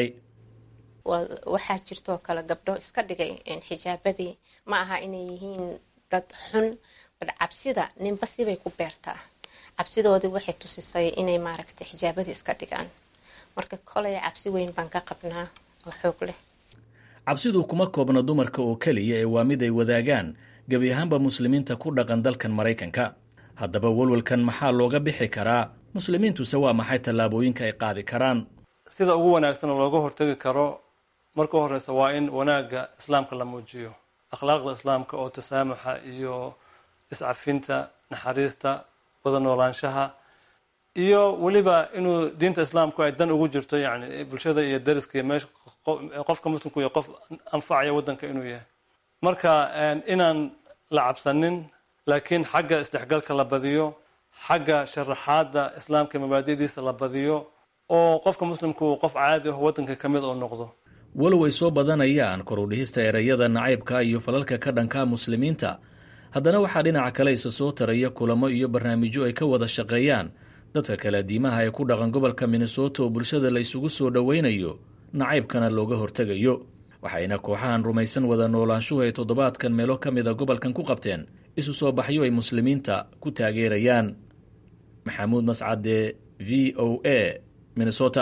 waxaa jirtoo kale gabdho iska dhigay xijaabadii ma aha inay yihiin dad xun, bad cabsida ninba sibay ku beertaa. cabsidoodii waxay tusisay inay maaragtay xijaabadii iska dhigaan, marka kolay cabsi weyn baan ka qabnaa oo xoog leh. cabsidu kuma koobna dumarka oo keliya ee waa mid ay wadaagaan gebi ahaanba muslimiinta ku dhaqan dalkan Maraykanka. haddaba walwalkan maxaa looga bixi karaa? muslimiintuse waa maxay tallaabooyinka ay qaadi karaan? sida ugu wanaagsan oo looga hortagi karo marka horeysa waa in wanaagga islaamka la muujiyo, akhlaaqda islaamka oo tasaamuxa iyo iscafinta, naxariista, wada noolaanshaha, iyo weliba inuu diinta islaamku ay dan ugu jirto, yani bulshada iyo dariska meesha qofka muslimku iyo qof anfacaya wadanka inuu yahay. marka inaan la cabsanin, laakiin xagga isdhexgalka la badiyo, xagga sharaxaadda islaamka mabaadi'diisa la badiyo, oo qofka muslimku uu qof caadi ah wadanka ka mid oo noqdo. walow ay soo badanayaan korudhihista erayada nacaybka iyo falalka ka dhanka muslimiinta, haddana waxaa dhinaca kale isa soo taraya kulamo iyo barnaamijyo ay ka wada shaqeeyaan dadka kala diimaha ee ku dhaqan gobolka Minnesota oo bulshada la isugu soo dhoweynayo, nacaybkana looga hortegayo. waxayna kooxahan rumaysan wada noolaanshuhu ay toddobaadkan meelo ka mida gobolkan ku qabteen isu soo baxyo ay muslimiinta ku taageerayaan. maxamuud mascade, v o a, Minnesota.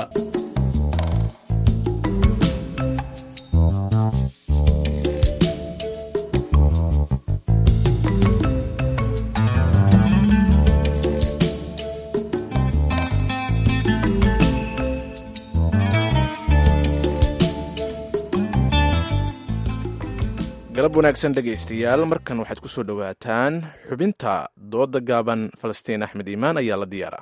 galab wanaagsan dhegaystayaal, markan waxaad ku soo dhowaataan xubinta dooda gaaban. falastiin axmed iimaan ayaa la diyaaraa.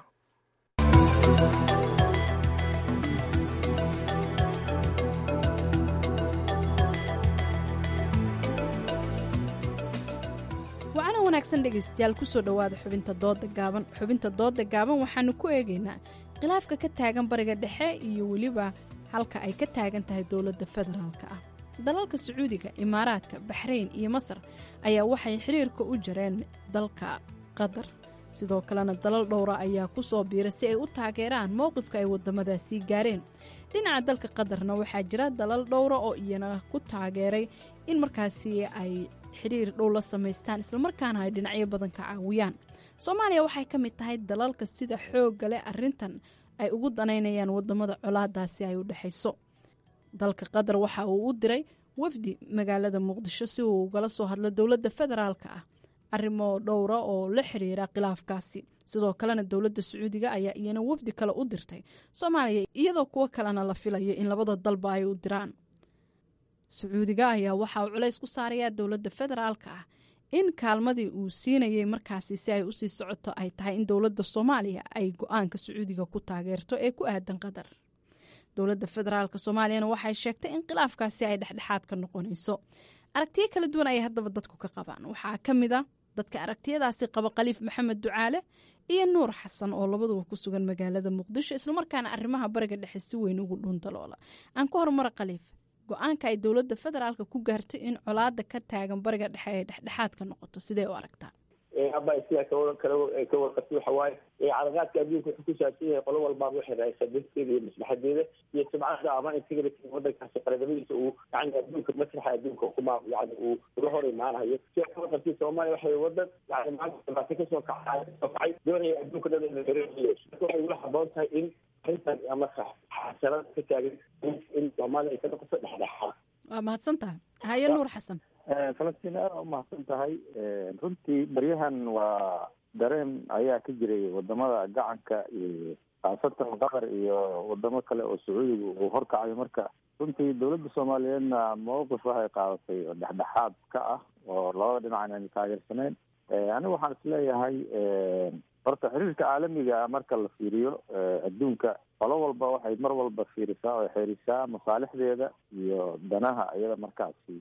wacana wanaagsan dhegaystayaal, kusoo dhowaada xubinta dooda gaaban. xubinta dooda gaaban waxaanu ku eegaynaa khilaafka ka taagan bariga dhexe iyo weliba halka ay ka taagan tahay dowladda federaalka ah. dalalka sacuudiga, imaaraadka, baxrayn iyo masar ayaa waxay xiriirka u jareen dalka qatar. sidoo kalena dalal dhowra ayaa ku soo biira si ay u taageeraan mowqifka ay waddamadaasii gaareen. dhinaca dalka qatarna waxaa jira dalal dhowra oo iyana ku taageeray in markaasi ay xiriir dhow la samaystaan, islamarkaana ay dhinacyo badan ka caawiyaan. soomaaliya waxay ka mid tahay dalalka sida xoogga leh arrintan ay ugu danaynayaan waddamada colaadaasi ay u dhexayso. dalka qatar waxa uu u diray wafdi magaalada muqdisho si uu ugala soo hadlo dowladda federaalka ah arrimo dhowra oo la xiriira khilaafkaasi. sidoo kalena dowladda sacuudiga ayaa iyana wafdi kale u dirtay soomaaliya, iyadoo kuwo kalena la filayo in labada dalba ay u diraan. sacuudiga ayaa waxa uu culays ku saarayaa dowladda federaalka ah in kaalmadii uu siinayay markaasi si ay usii socoto ay tahay in dowladda soomaaliya ay go-aanka sacuudiga ku taageerto ee ku aadan qatar. dowladda federaalka soomaaliyana waxay sheegtay in khilaafkaasi ay dhexdhexaad ka noqonayso. aragtiyo kala duwan ayay haddaba dadku ka qabaan. waxaa ka mid a dadka aragtiyadaasi qaba khaliif maxamed ducaale iyo nuur xasan oo labaduba ku sugan magaalada muqdisho islamarkaana arrimaha bariga dhexe si weyn ugu dhuundaloola. aan ku horumara khaliif, go-aanka ay dowladda federaalka ku gaartay in colaada ka taagan bariga dhexe ay dhexdhexaad ka noqoto sidee u aragtaa? aba sidaa ka ka warqabtay waxa waaye caraqaadka adduunka wuxuu ku saabsan yahay qolo walbaaba waxay raaysaa dadkeeda iyo maslaxadeeda iyo sumcada ama integrity wadankaasi qaradamadiisa uu yani adduunka masraxa adduunka kuma yani uu uga hor imaanayo. sidaa ka warqabtay soomaaliya waxay wadan yani maanta dhibaata kasoo kacay kasoo kacay doonaya adduunka dhan in la gareeyo. marka waxay ula haboon tahay in arrintan ama xasarada ka taagan in soomaaliya ay ka noqoto dhexdhexaad. waa mahadsan tahay. haye nuur xasan. falastiin aada u mahadsan tahay. runtii baryahan waa dareen ayaa ka jiray wadamada gacanka iyo khaasatan qatar iyo wadamo kale oo sacuudiga uu horkacayo. marka runtii dowladda soomaaliyeedna mawqif waxay qaadatay oo dhexdhexaad ka ah oo labada dhinacan aynu taageersaneyn. anigu waxaan isleeyahay horta xiriirka caalamiga marka la fiiriyo adduunka qolo walba waxay mar walba fiirisaa oo xeerisaa masaalixdeeda iyo danaha iyada markaasi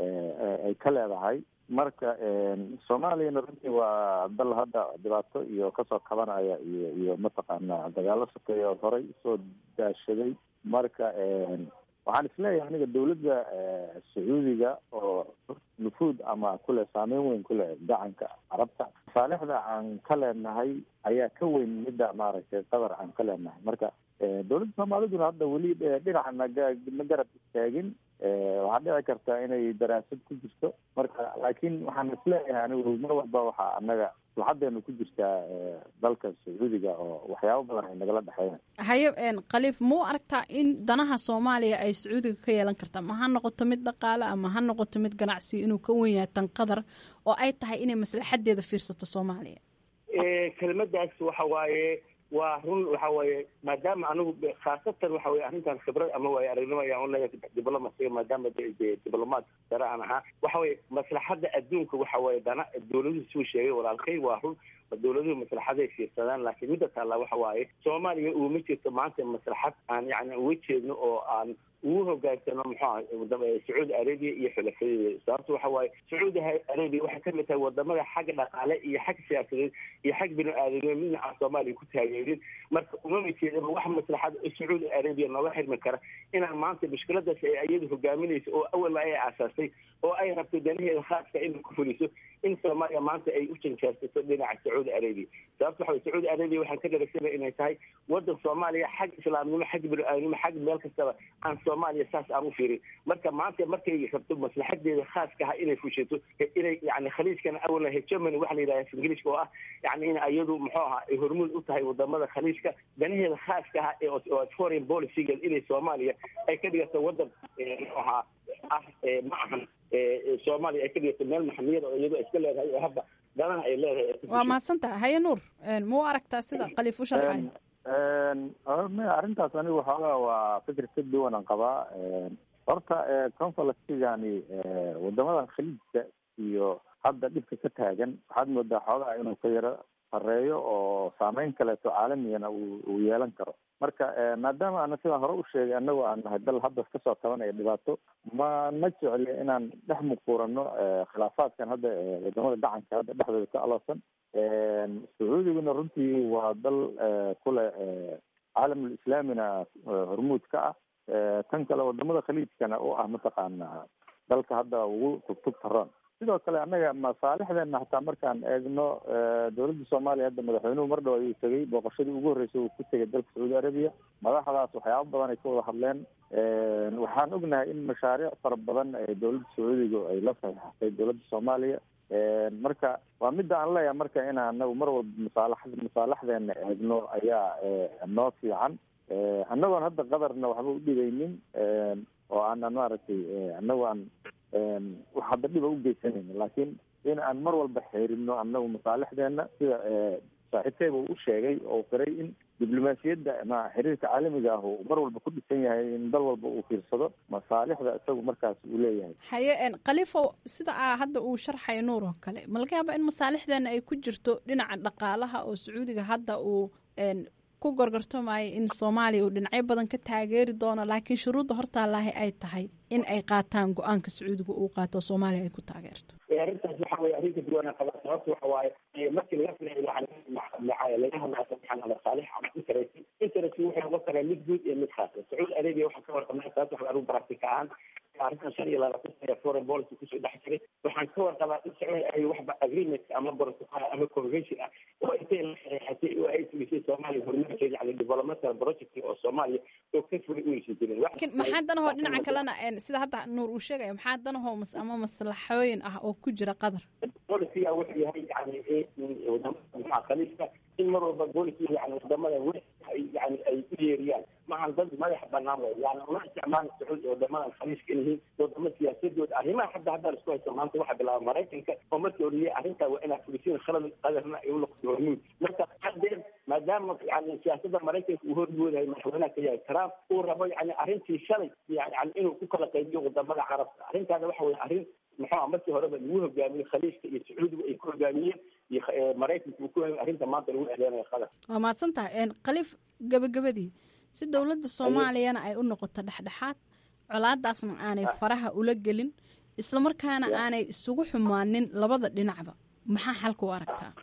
ay ka leedahay. marka soomaaliyana runtii waa dal hadda dhibaato iyo kasoo kabanaya iyo iyo mataqaana dagaalo sokeeya oo horay usoo daashaday. marka waxaan isleeyahay aniga dowladda sacuudiga oo nufuud ama kule saameyn weyn kule gacanka carabta masaalixda aan ka leenahay ayaa ka weyn midda maaragtay qatar aan ka leenahay. marka dowladda soomaaliduna hadda weli dhinaca ma garab istaagin. waxaa dhici karta inay daraasad ku jirto. marka laakiin waxaan isleeyahay anigu mar walba waxaa anaga laxadeenu ku jirtaa dalka sacuudiga oo waxyaabo badan ay nagala dhexeeyaan. haye khaliif, mau aragtaa in danaha soomaaliya ay sacuudiga ka yeelan karta ma ha noqoto mid dhaqaale ama ha noqoto mid ganacsi inuu ka wen yahay tan qatar oo ay tahay inay maslaxadeeda fiirsato soomaaliya? kelimadaas waxa waaye waa run. waxa waaye maadaama anigu khaasatan waxa weye arrintan khibrad ama waaye aragnimo ayaan uleeyahay diblomaasiga maadaama diblomaad sare aan ahaa. waxa weye maslaxadda adduunka waxa waaye dana dowladuhu suu sheegay walaalkay waa run dowladuhu maslaxaday fiirsadaan. laakiin midda taalla waxa waaye soomaaliya uuma jirto maanta maslaxad aan yani uga jeedno oo aan ugu hogaansano muxuuaha sacuudi arabia iyo xulafadeeda. sababta waxa waaye sacuudi arabia waxay kamid tahay wadamada xagga dhaqaale iyo xag siyaasadeed iyo xag bini aadamnimo midna aan soomaaliya ku taageerin. marka umama jeedaba wax maslaxad sacuudi arabia nooga xirmi kara inaan maanta mushkiladaas ay iyadu hogaaminayso oo awalba ay aasaasay oo ay rabto danaheeda khaaska inay ku fuliso in soomaaliya maanta ay u janjaarsato dhinaca sacuudi arabia. sababta waxa waye sacuudi arabia waxaan ka dharagsanay inay tahay wadan soomaaliya xag islaamnimo xag bini aadamnimo xag meel kastaba aan soomaaliya saas aan u fiirin. marka maanta markay rabto maslaxadeeda khaaska ah inay fushato inay yani khaliijkana awalna hegemony waxa la yidhaha ingiliishka oo ah yani in iyadu muxuu ahaa ay hormuud u tahay wadamada khaliijka danaheeda khaaska ah ee foreign policyga inay soomaaliya ay ka dhigato wadan muxuu ahaa ah ma ahan soomaaliya ay ka dhigato meel maxamiyada oo iyadoo iska leedahay oo hadda danaha ay leedahay. waa mahadsantaha. haye nuur, mau aragtaa sida khaliif u sharxay? arrintaas anigu waxoogaa waa fikir ka duwanaan qabaa. horta conflictigani wadamadan khaliijka iyo hadda dhibka ka taagan waxaad moodaa xoogaa inuu ka yaro sareeyo oo saameyn kaleeto caalamigana uu yeelan karo. marka maadaama ana sidaan hore u sheegay anagoo aan nahay dal hadda kasoo tabanaya dhibaato ma ma jecli inaan dhex muquurano khilaafaadkan hadda wadamada gacanka hadda dhexdooda ka aloosan. sacuudiguna runtii waa dal kule caalamul islaamina hormuud ka ah. tan kale wadamada khaliijkana u ah mataqaana dalka hadda ugu tugtug taroon. sidoo kale annaga masaalixdeena hataa markaan eegno dowladda soomaaliya hadda madaxweynuhu mar dhow ayuu tegay booqashadii ugu horreysay uu ku tegay dalka sacuudi arabiya. madaxdaas waxyaabo badan ay ka wada hadleen. waxaan ognahay in mashaariic fara badan ee dowladda sacuudiga ay la saxiixatay dowladda soomaaliya. marka waa midda aan leeyahay marka inaan anagu mar walba masaalax masaalaxdeena eegno ayaa noo fiican. annagoon hadda qadarna waxba u dhigaynin oo aanan maaragtay annago aan wax hadda dhiba u geysanayna laakiin in aan mar walba xeerino annagu masaalixdeena sida saaxiibkeyba u sheegay oo qiray in diblomaasiyadda ma xiriirka caalamiga ah uu mar walba ku dhisan yahay in dal walba uu fiirsado masaalixda isagu markaas uu leeyahay. haye khaliifo, sida a hadda uu sharxay nuur oo kale ma laga yaaba in masaalixdeena ay ku jirto dhinaca dhaqaalaha oo sacuudiga hadda uu ku gorgortamaya in soomaaliya uu dhinacyo badan ka taageeri doono laakiin shuruudda hortaalaahi ay tahay in ay qaataan go-aanka sacuudiga uu qaato soomaaliya ay ku taageerto arrintaas waxa weye arrinta duwana qaba sababta waxa waaye markii laga filayo laga hadlaayo subxaan allah saalix ama interest interest wuxuu noqon karaa mid guud iyo mid khaasa sacuudi arabia waxaa ka warqabnaa sababta waxa arugu baragtika ahaan arrintan shan iyo labaatan sane foreign policy kusoo dhex jiray waxaan ka warqabaa in sacuudi arabia waxba agreement ama protocol ama convention ah oo intay la saxeexatay oo ay fulisay soomaaliya horumarkeeda yani developmental project oo soomaaliya oo ka fulay uysan jirin laakiin maxaa danahoo dhinaca kalena sida hadda nuur uu sheegaya maxaa danahoo ama maslaxooyin ah oo ku jira qadar bolisiga wuxuu yahay yani wadamada khaliifka in mar walba bolisiga yani wadamada weli yani ay u yeeriyaan maahan dad madax banaan way yani uma isticmaali sacuudi wadamadan khaliifka yihiin wadamo siyaasadooda arrimaha hadda hadda isku haysto maanta waxaa bilaaba maraykanka oo markii oriyay arrintaa waa inaa fulisiin khalad qadarna ay u noqoto hormuud marka haddeen maadaama yani siyaasada maraykanka uu hormoodahay madaxweynaha ka yahay trump uu rabo yani arrintii shalay yani inuu ku kala qaybiyo wadamada carabta arrintaana waxa weye arrin muxuu markii horeba lagu hogaamiyey khaliifka iyo sacuudiga ay ku hogaamiyeen iyo maraykanka uu ku hogaamiyey arrinta maanta lagu eedeynayo qadar waa mahadsan tahay khaliif gabagabadii si dowladda soomaaliyana ay u noqoto dhexdhexaad colaadaasna aanay faraha ula gelin islamarkaana aanay isugu xumaanin labada dhinacba maxaa xalka u aragtaa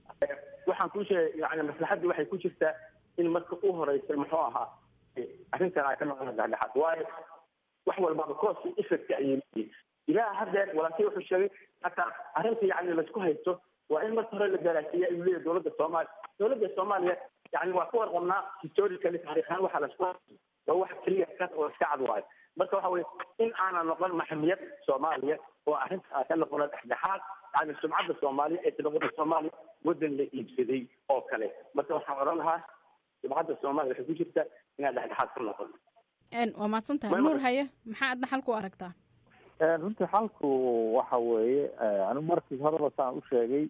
waxaan kuu sheegay yani maslaxadii waxay ku jirtaa in marka u horeysa muxuu ahaa arrintan ay ka noqon dhexdhexaad waayo wax walbaba cost effect ayay leeyihiin ilaa haddeen walaalkii wuxuu sheegay hataa arrinta yani laisku haysto waa in marka hore la garaasiiya ayuu leeyahay dowladda soomaaliya dowladda soomaaliya yani waa ka warqabnaa historically taariikhaan waxaa laisku haysto waa wax keliya ka oo iska cad waayo marka waxa weye in aanan noqon maxamiyad soomaaliya oo arrinta aan ka noqono dhexdhexaad yani sumcadda soomaaliya ee tilawada soomaaliya waddan la iibsaday oo kale marka waxaan oran lahaa sumcadda soomaaliya waxay ku jirta inaan dhexdhexaad ka noqono waa mahadsan tahay nuur haye maxaa adna xalka u aragtaa runtii xalku waxa weeye anigu markii horeba saan u sheegay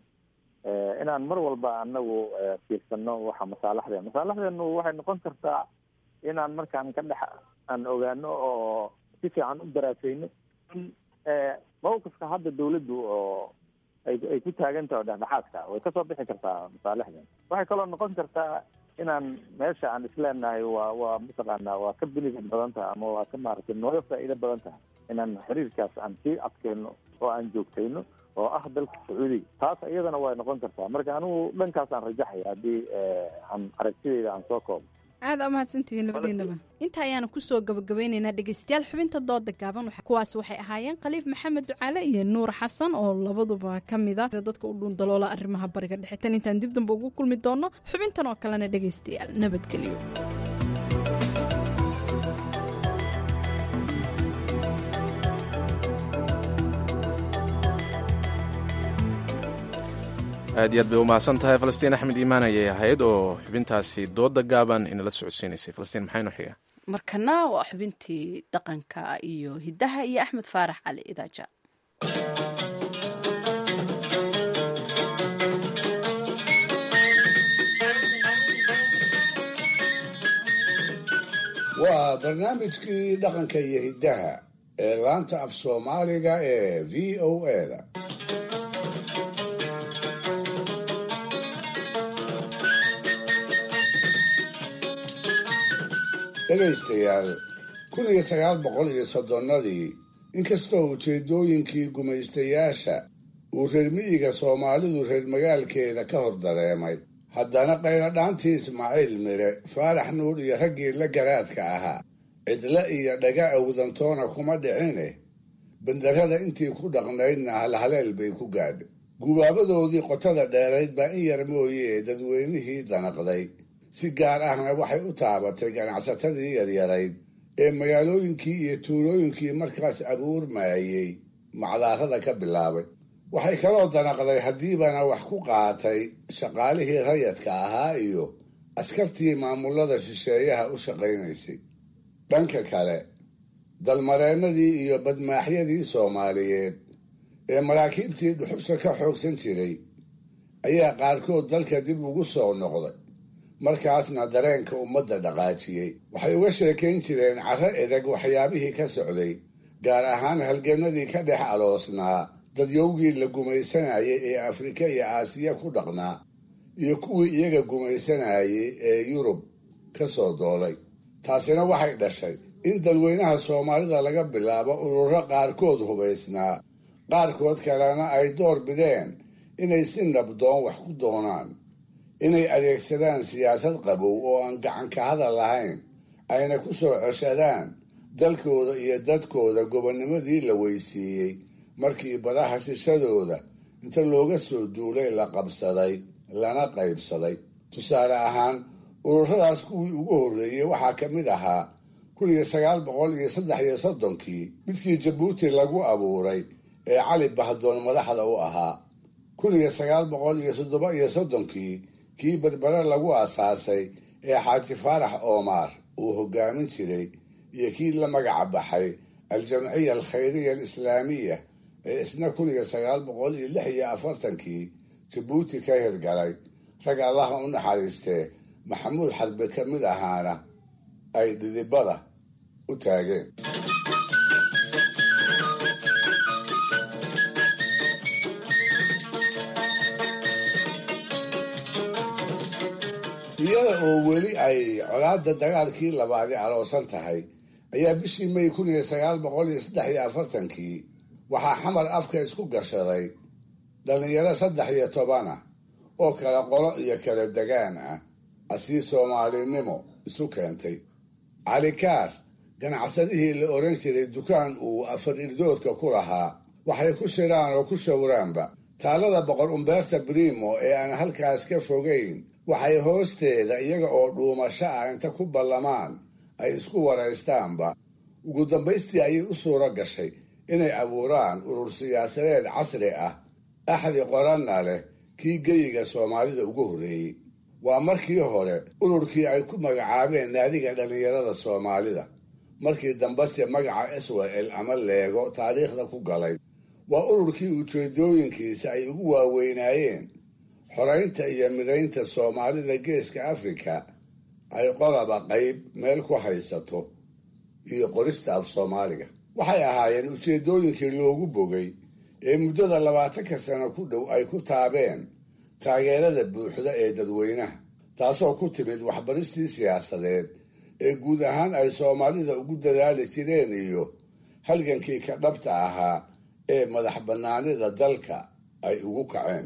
inaan mar walba anagu fiirsano waxa masaalaxdeena masaalaxdeenu waxay noqon kartaa inaan markaan ka dhex aan ogaano oo si fiican u daraasayno in mawqifka hadda dawladdu oo ay ay ku taagan tahay oo dhexdhexaadka way kasoo bixi kartaa masaalixdeena waxay kaloo noqon kartaa inaan meesha aan isleenahay waa waa mataqaanaa waa ka benefit badan tahay ama waa ka maaragtay nooga faa'iido badan tahay inaan xiriirkaas aan sii adkeyno oo aan joogtayno oo ah dalka sacuudiga taas iyadana way noqon kartaa marka anigu dhankaas aan rajaxaya haddii aan aragtideyda aan soo koobo aada umahadsantihiin labadiinaba inta ayaana kusoo gabagabaynaynaa dhegeystayaal xubinta dooda gaaban kuwaas waxay ahaayeen khaliif maxamed ducaale iyo nuur xasan oo labaduba ka mida dadka u dhuundaloola arrimaha bariga dhexe tan intaan dib damba ugu kulmi doono xubintan oo kalena dhegeystayaal nabadgelyo aad iyo aad bay u mahadsan tahay falastiin axmed iimaan ayay ahayd oo xubintaasi dooda gaaban inala socodsiinaysay falastiin maxaynu xiga markana waa xubintii dhaqanka iyo hiddaha iyo axmed faarax cali idaaja waa barnaamijkii dhaqanka iyo hiddaha ee laanta af soomaaliga ee v o eda dhegaystayaal kun iyo sagaal boqol iyo soddonnadii inkastoo ujeeddooyinkii gumaystayaasha uu reer miyiga soomaalidu reer magaalkeeda ka hor dareemay haddana qayladhaantii ismaaciil mire faarax nuur iyo raggii la garaadka ahaa cidle iyo dhaga awdantoona kuma dhicine bandarrada intii ku dhaqnaydna halhaleel bay ku gaadhay gubaabadoodii qotada dheerayd baa in yar mooyee dadweynihii danaqday si gaar ahna waxay u taabatay ganacsatadii yaryarayd ee magaalooyinkii iyo tuulooyinkii markaas abuurmaayey macdaarada ka bilaabay waxay kaloo danaqday haddiibana wax ku qaatay shaqaalihii rayadka ahaa iyo askartii maamulada shisheeyaha u shaqaynaysay dhanka kale dalmareennadii iyo badmaaxyadii soomaaliyeed ee maraakiibtii dhuxusha ka xoogsan jiray ayaa qaarkood dalka dib ugu soo noqday markaasna dareenka ummadda dhaqaajiyey waxay uga sheekayn jireen carro edeg waxyaabihii ka socday gaar ahaan halganadii ka dhex aloosnaa dadyowgii la gumaysanayay ee afrika iyo aasiya ku dhaqnaa iyo kuwii iyaga gumaysanayay ee yurub ka soo doolay. taasina waxay dhashay in dalweynaha soomaalida laga bilaabo ururo qaarkood hubaysnaa, qaarkood kalena ay door bideen inay si nabdoon wax ku doonaan, inay adeegsadaan siyaasad qabow oo aan gacan ka hadal lahayn, ayna ku soo ceshadaan dalkooda iyo dadkooda gobonnimadii la weysiiyey markii badaha shishadooda inta looga soo duulay la qabsaday lana qaybsaday. tusaale ahaan, ururadaas kuwii ugu horreeyey waxaa ka mid ahaa kun iyo sagaal boqol iyo saddex iyo soddonkii midkii jabuuti lagu abuuray ee cali bahdoon madaxda u ahaa, kun iyo sagaal boqol iyo toddoba iyo soddonkii kii berbere lagu asaasay ee xaaji faarax oomaar uu hogaamin jiray, iyo kii la magaca baxay aljamciya alkhayriya alislaamiya ee isna kun iyo sagaal boqol iyo lix iyo afartankii jabuuti ka hirgalay. rag allaha u naxariistee maxamuud xarbe ka mid ahaana ay dhidibada u taageen. iyada oo weli ay colaadda dagaalkii labaadi aroosan tahay ayaa bishii may kun iyo sagaal boqol iyo saddex iyo afartankii waxaa xamar afka isku gashaday dhallinyaro saddex iyo toban ah oo kala qolo iyo kala degaan ah, asii soomaalinimo isu keentay. cali kaar, ganacsadihii la oran jiray dukaan uu afar irdoodka ku lahaa, waxay ku shiraan oo ku shawraanba taalada boqor umbeerta brimo ee aan halkaas ka fogayn, waxay hoosteeda iyaga oo dhuumasho ah inta ku ballamaan ay isku waraystaanba. ugu dambaystii ayay u suuro gashay inay abuuraan urur siyaasadeed casri ah, axdi qoranna leh, kii geyiga soomaalida ugu horreeyey. waa markii hore ururkii ay ku magacaabeen naadiga dhallinyarada soomaalida, markii dambese magaca s w l ama leego taariikhda ku galay. waa ururkii ujeedooyinkiisa ay ugu waaweynaayeen xoraynta iyo midaynta soomaalida geeska afrika ay qolaba qayb meel ku haysato iyo qorista af soomaaliga. waxay ahaayeen ujeedooyinkii loogu bogay ee muddada labaatanka sano ku dhow ay ku taabeen taageerada buuxda ee dadweynaha, taasoo ku timid waxbaristii siyaasadeed ee guud ahaan ay soomaalida ugu dadaali jireen iyo halgankii ka dhabta ahaa ee madax bannaanida dalka ay ugu kaceen.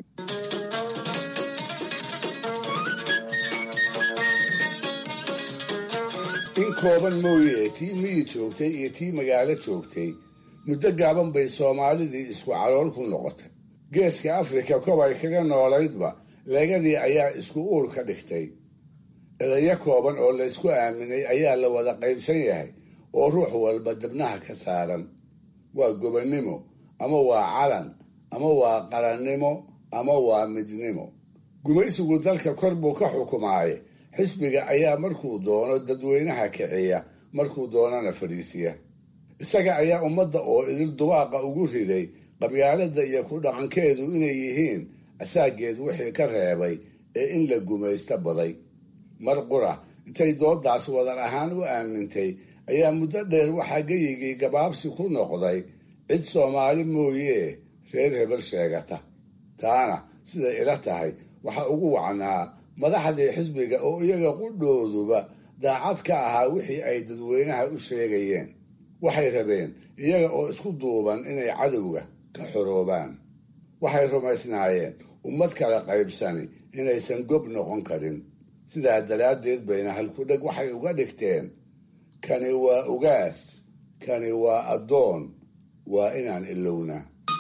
in kooban mooye tii miyi joogtay iyo tii magaalo joogtay muddo gaaban bay soomaalidii isku calool ku noqotay. geeska afrika kob ay kaga noolaydba leegadii ayaa isku uur ka dhigtay. edayo kooban oo laysku aaminay ayaa la wada qaybsan yahay oo ruux walba dabnaha ka saaran. waa gobonnimo, ama waa calan, ama waa qarannimo, ama waa midnimo. gumaysigu dalka kor buu ka xukumaaye, xisbiga ayaa markuu doono dadweynaha kiciya, markuu doonana fadhiisiya. isaga ayaa ummadda oo idil dubaaqa ugu riday qabyaaladda iyo ku dhaqankeedu inay yihiin asaageed wixii ka reebay ee in la gumaysta baday. mar qura intay doodaas wadar ahaan u aamintay ayaa muddo dheer waxaa geyigii gabaabsi ku noqday cid soomaali mooyee reer hebel sheegata. taana siday ila tahay waxaa ugu wacnaa madaxdii xisbiga oo iyaga qudhooduba daacad ka ahaa wixii ay dadweynaha u sheegayeen. waxay rabeen iyaga oo isku duuban inay cadowga ka xoroobaan. waxay rumaysnaayeen ummad kala qaybsani inaysan gob noqon karin. sidaa daraaddeed bayna halkudheg waxay uga dhigteen kani waa ugaas, kani waa addoon, waa inaan ilowna.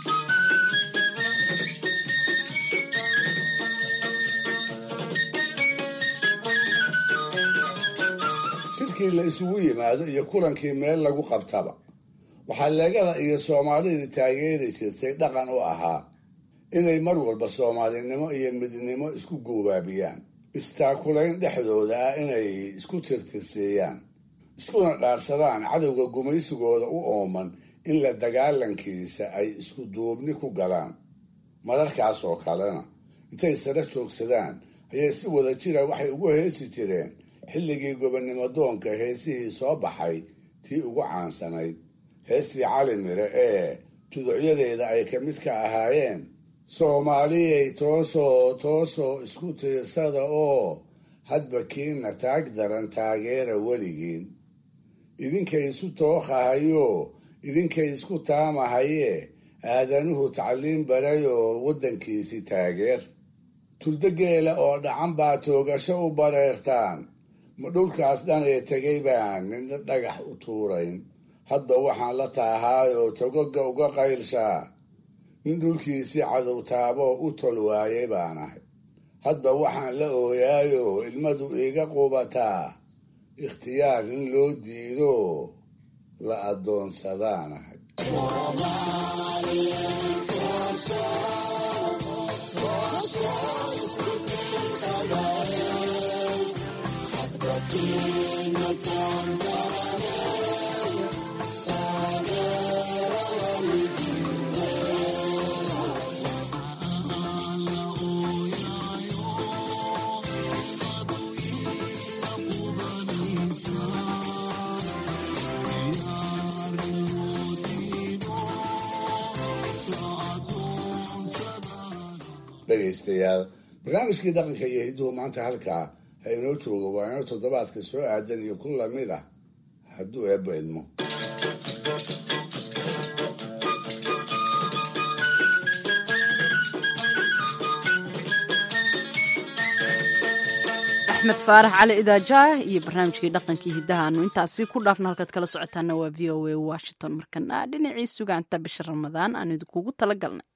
shirkii la isugu yimaado iyo kulankii meel lagu qabtaba waxaa leegada iyo soomaalidii taageeri jirtay dhaqan u ahaa inay mar walba soomaalinimo iyo midnimo isku guubaabiyaan, istaakulayn dhexdooda ah inay isku tirtirsiiyaan, iskuna dhaarsadaan cadowga gumaysigooda u ooman in la dagaalankiisa ay isku duubni ku galaan. mararkaas oo kalena intay sara joogsadaan ayay si wada jira waxay ugu heesi jireen xilligii gobonnimo doonka heesihii soo baxay tii ugu caansanayd, heestii cali mire ee tuducyadeeda ay ka mid ka ahaayeen soomaaliyay toosoo toosoo isku tiirsada oo hadba kiina taag daran taageera weligiin idinkay isu tooqahayo idinkay isku taamahaye aadanuhu tacliin baray oo waddankiisi taageer turdageela oo dhacan baa toogasho u bareertaan ma dhulkaas dhan ee tegay baan nina dhagax u tuurayn hadda waxaan la taahaayoo togoga uga qaylshaa nin dhulkiisii cadow taaboo u tol waayay baan ahay hadda waxaan la ooyaayoo ilmadu iiga qubataa ikhtiyaar in loo diido la addoonsadaan ahay dhegaystayaal barnaamijkii dhaqanka iyo hidduhu maanta halkaa ha inoo joogo waa inoo toddobaadka soo aadan iyo ku lamid ah hadduu eebba idmo axmed faarax cali idaajaah iyo barnaamijkii dhaqankii hiddaha aanu intaasi ku dhaafno halkaad kala socotaana waa v o a washington markana dhinacii sugaanta bisha ramadaan aan idinkugu tala galnay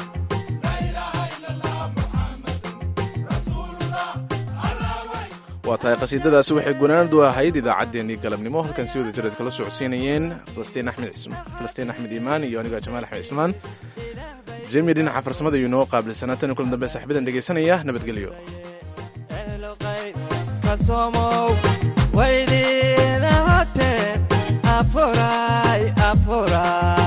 waa waa tahay qasiidadaasi waxay gunaanadu ahayd idaacaddeenii galabnimo halkan si wada jireed kala socodsiinayeen falastiin axmed falastiin axmed iimaan iyo aniga jamaal axmed cismaan jemi dhinaca farsamada iyo inoo qaabilsanaa tan kulan dambe saaxiibadan dhegaysanaya nabadgelyo afuray afuray